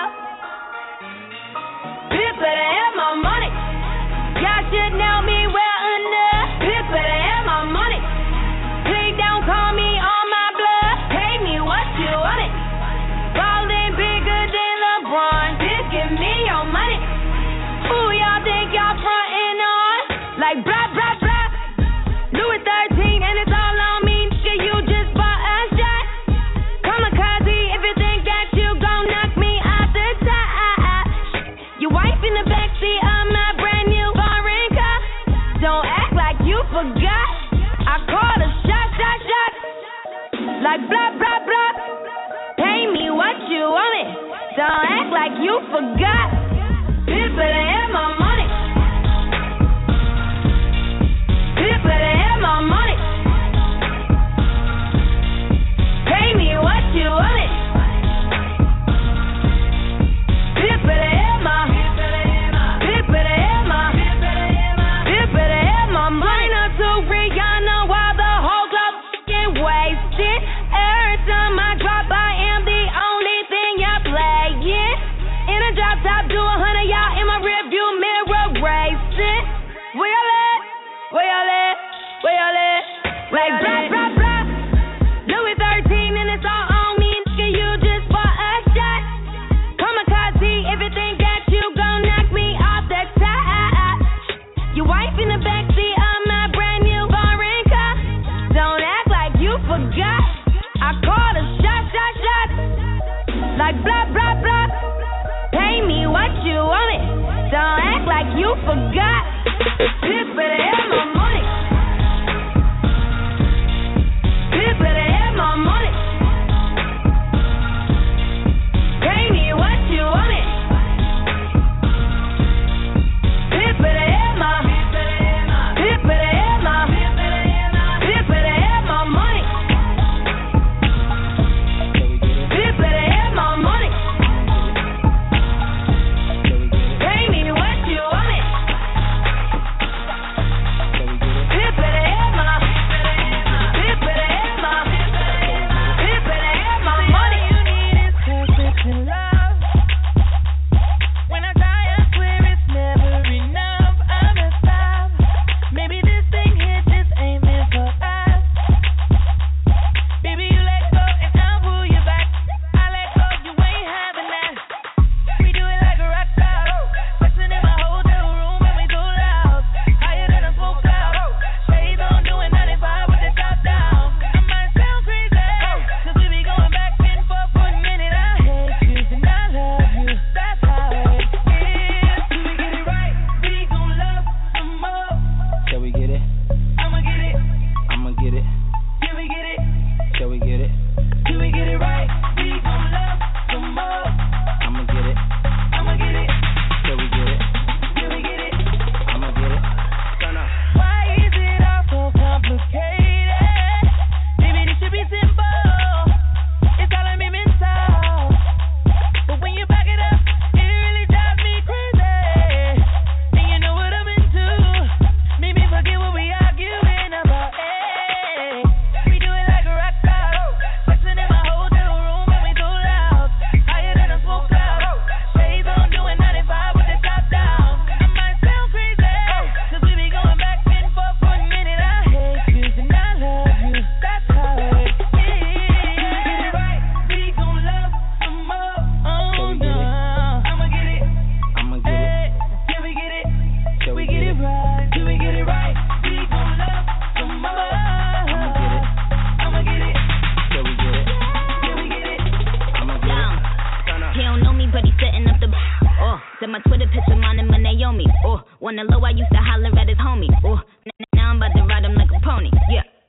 Bitch better have my money. Y'all should know me well enough. Bitch better have my money. Please don't call me on my blood. Pay me what you want it. Ballin' bigger than LeBron. Bitch, give me your money. Who y'all think y'all frontin' on? Like blah, blah, blah. Louis thirteen and it's all on me. Nigga, you just bought a shot. Kamikaze, if you think that you gon' knock me out the top. Your wife in the backseat of my brand new foreign car. Don't act like you forgot. I called a shot, shot, shot. Like blah, blah, blah. Pay me what you want it. Don't act like you forgot. Bitch better have my money. Bitch better have my money. Pay me what you want it. Bitch better have my. Bitch better have my. Bitch better have my money. Not to Rihanna while the whole club fucking wasted. Every time I drop, I am the only thing you're playing. In a drop top, do a hundred y'all in my rearview mirror racing. Where y'all at? Where y'all at? Where y'all at? Like blah blah blah. Louis thirteen and it's all on me. Nigga, you just bought a shot. Kamikaze, if you think that you gon' knock me off the top. Your wife in the backseat of my brand new foreign car. Don't act like you forgot. I called a shot, shot, shot. Like blah, blah, blah. Pay me what you want it. Don't act like you forgot. Bitch better have my money. Bitch better have my money. Pay me what you want it. Bitch better have my. Bitch better have my. Bitch better have my money. Bitch better have my money. Pay me what you want it.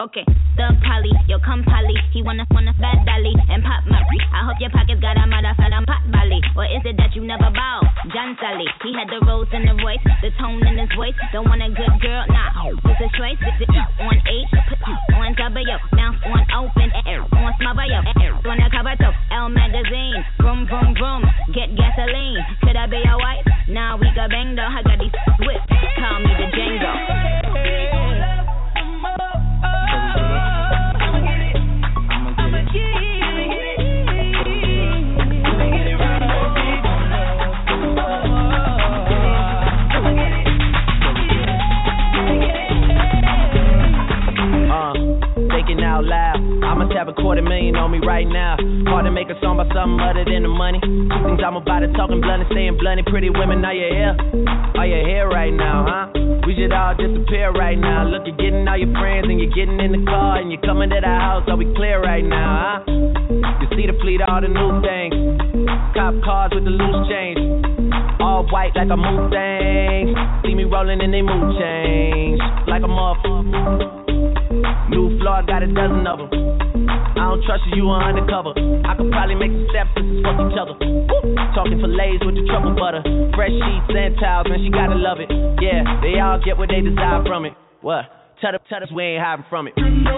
Okay, Thug Polly, yo come Polly. He wanna wanna fat dolly and pop my. I hope your pockets got a motherfucking pot belly. Or is it that you never bow? John Sally, he had the rose in the voice, the tone in his voice. Don't want a good girl, nah. It's a choice. On eight, on W, mouth on open, on smother yo, on the cover toe. L magazine, vroom vroom vroom. Get gasoline. Could I be your wife? Nah, we got bang though. I got these whips. Call me the Django. Out loud. I'ma tap a quarter million on me right now. Hard to make a song about something other than the money. Two things I'm about to talking blunt and staying blunt. Pretty women, are you here? Are you here right now, huh? We should all disappear right now. Look, you're getting all your friends and you're getting in the car and you're coming to the house. Are we clear right now, huh? You see the fleet, all the new things. Cop cars with the loose change. All white like a Mustang. See me rolling and they mood change. Like a motherfucker. New floor, got a dozen of them. I don't trust you, you are undercover. I could probably make some steps and fuck each other. Woo! Talking fillets with the truffle butter. Fresh sheets and towels, man, she gotta love it. Yeah, they all get what they desire from it. What? Tell us, tell us we ain't hiding from it.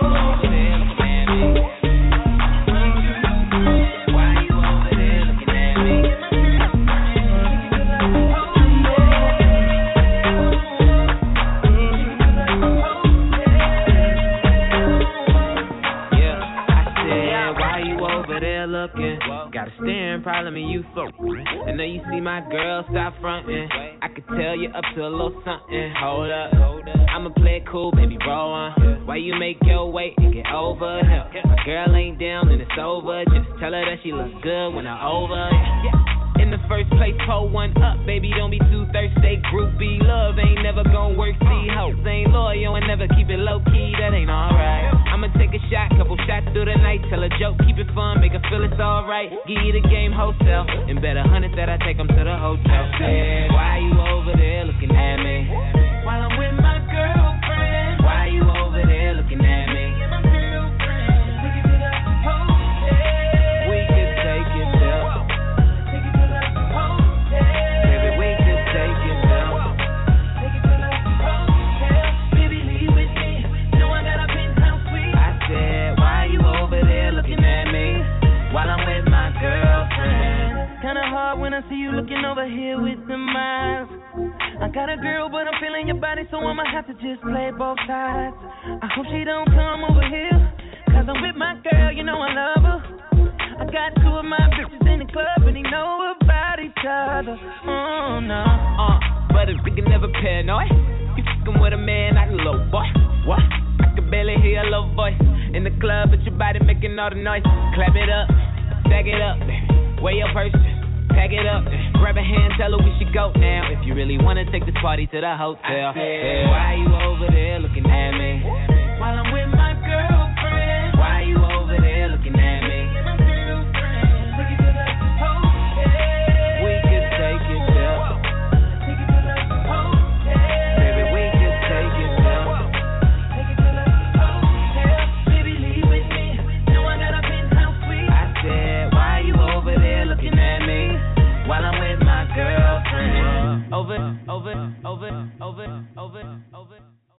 Looking, got a staring problem and you so. I know you see my girl, stop frontin'. I could tell you up to a little something. Hold up, I'ma play it cool, baby, roll on. Why you make your way and get over here? My girl ain't down and it's over. Just tell her that she look good when I'm over. In the first place, pull one up, baby, don't be too thirsty. Groupie love ain't never gon' work. See, hoes ain't loyal and never keep it low key. That ain't alright. I'ma take a shot, couple shots through the night. Tell a joke, keep it fun, make her feel it's alright. Give you the game hotel, and bet a hundred that I take them to the hotel. Yeah, why you over there looking at me? While I'm with my girlfriend. Why you over there looking at me? When I see you looking over here with the miles, I got a girl, but I'm feeling your body, so I'ma have to just play both sides. I hope she don't come over here, cause I'm with my girl, you know I love her. I got two of my bitches in the club, and they know about each other. Oh no, uh, but a nigga never paranoid. You fucking with a man, not a little boy. What? I can barely hear your little voice in the club, but your body making all the noise. Clap it up, stack it up, weigh your purse. Pack it up, grab a hand, tell her we should go now. If you really wanna take this party to the hotel. I said, yeah. Why you over there looking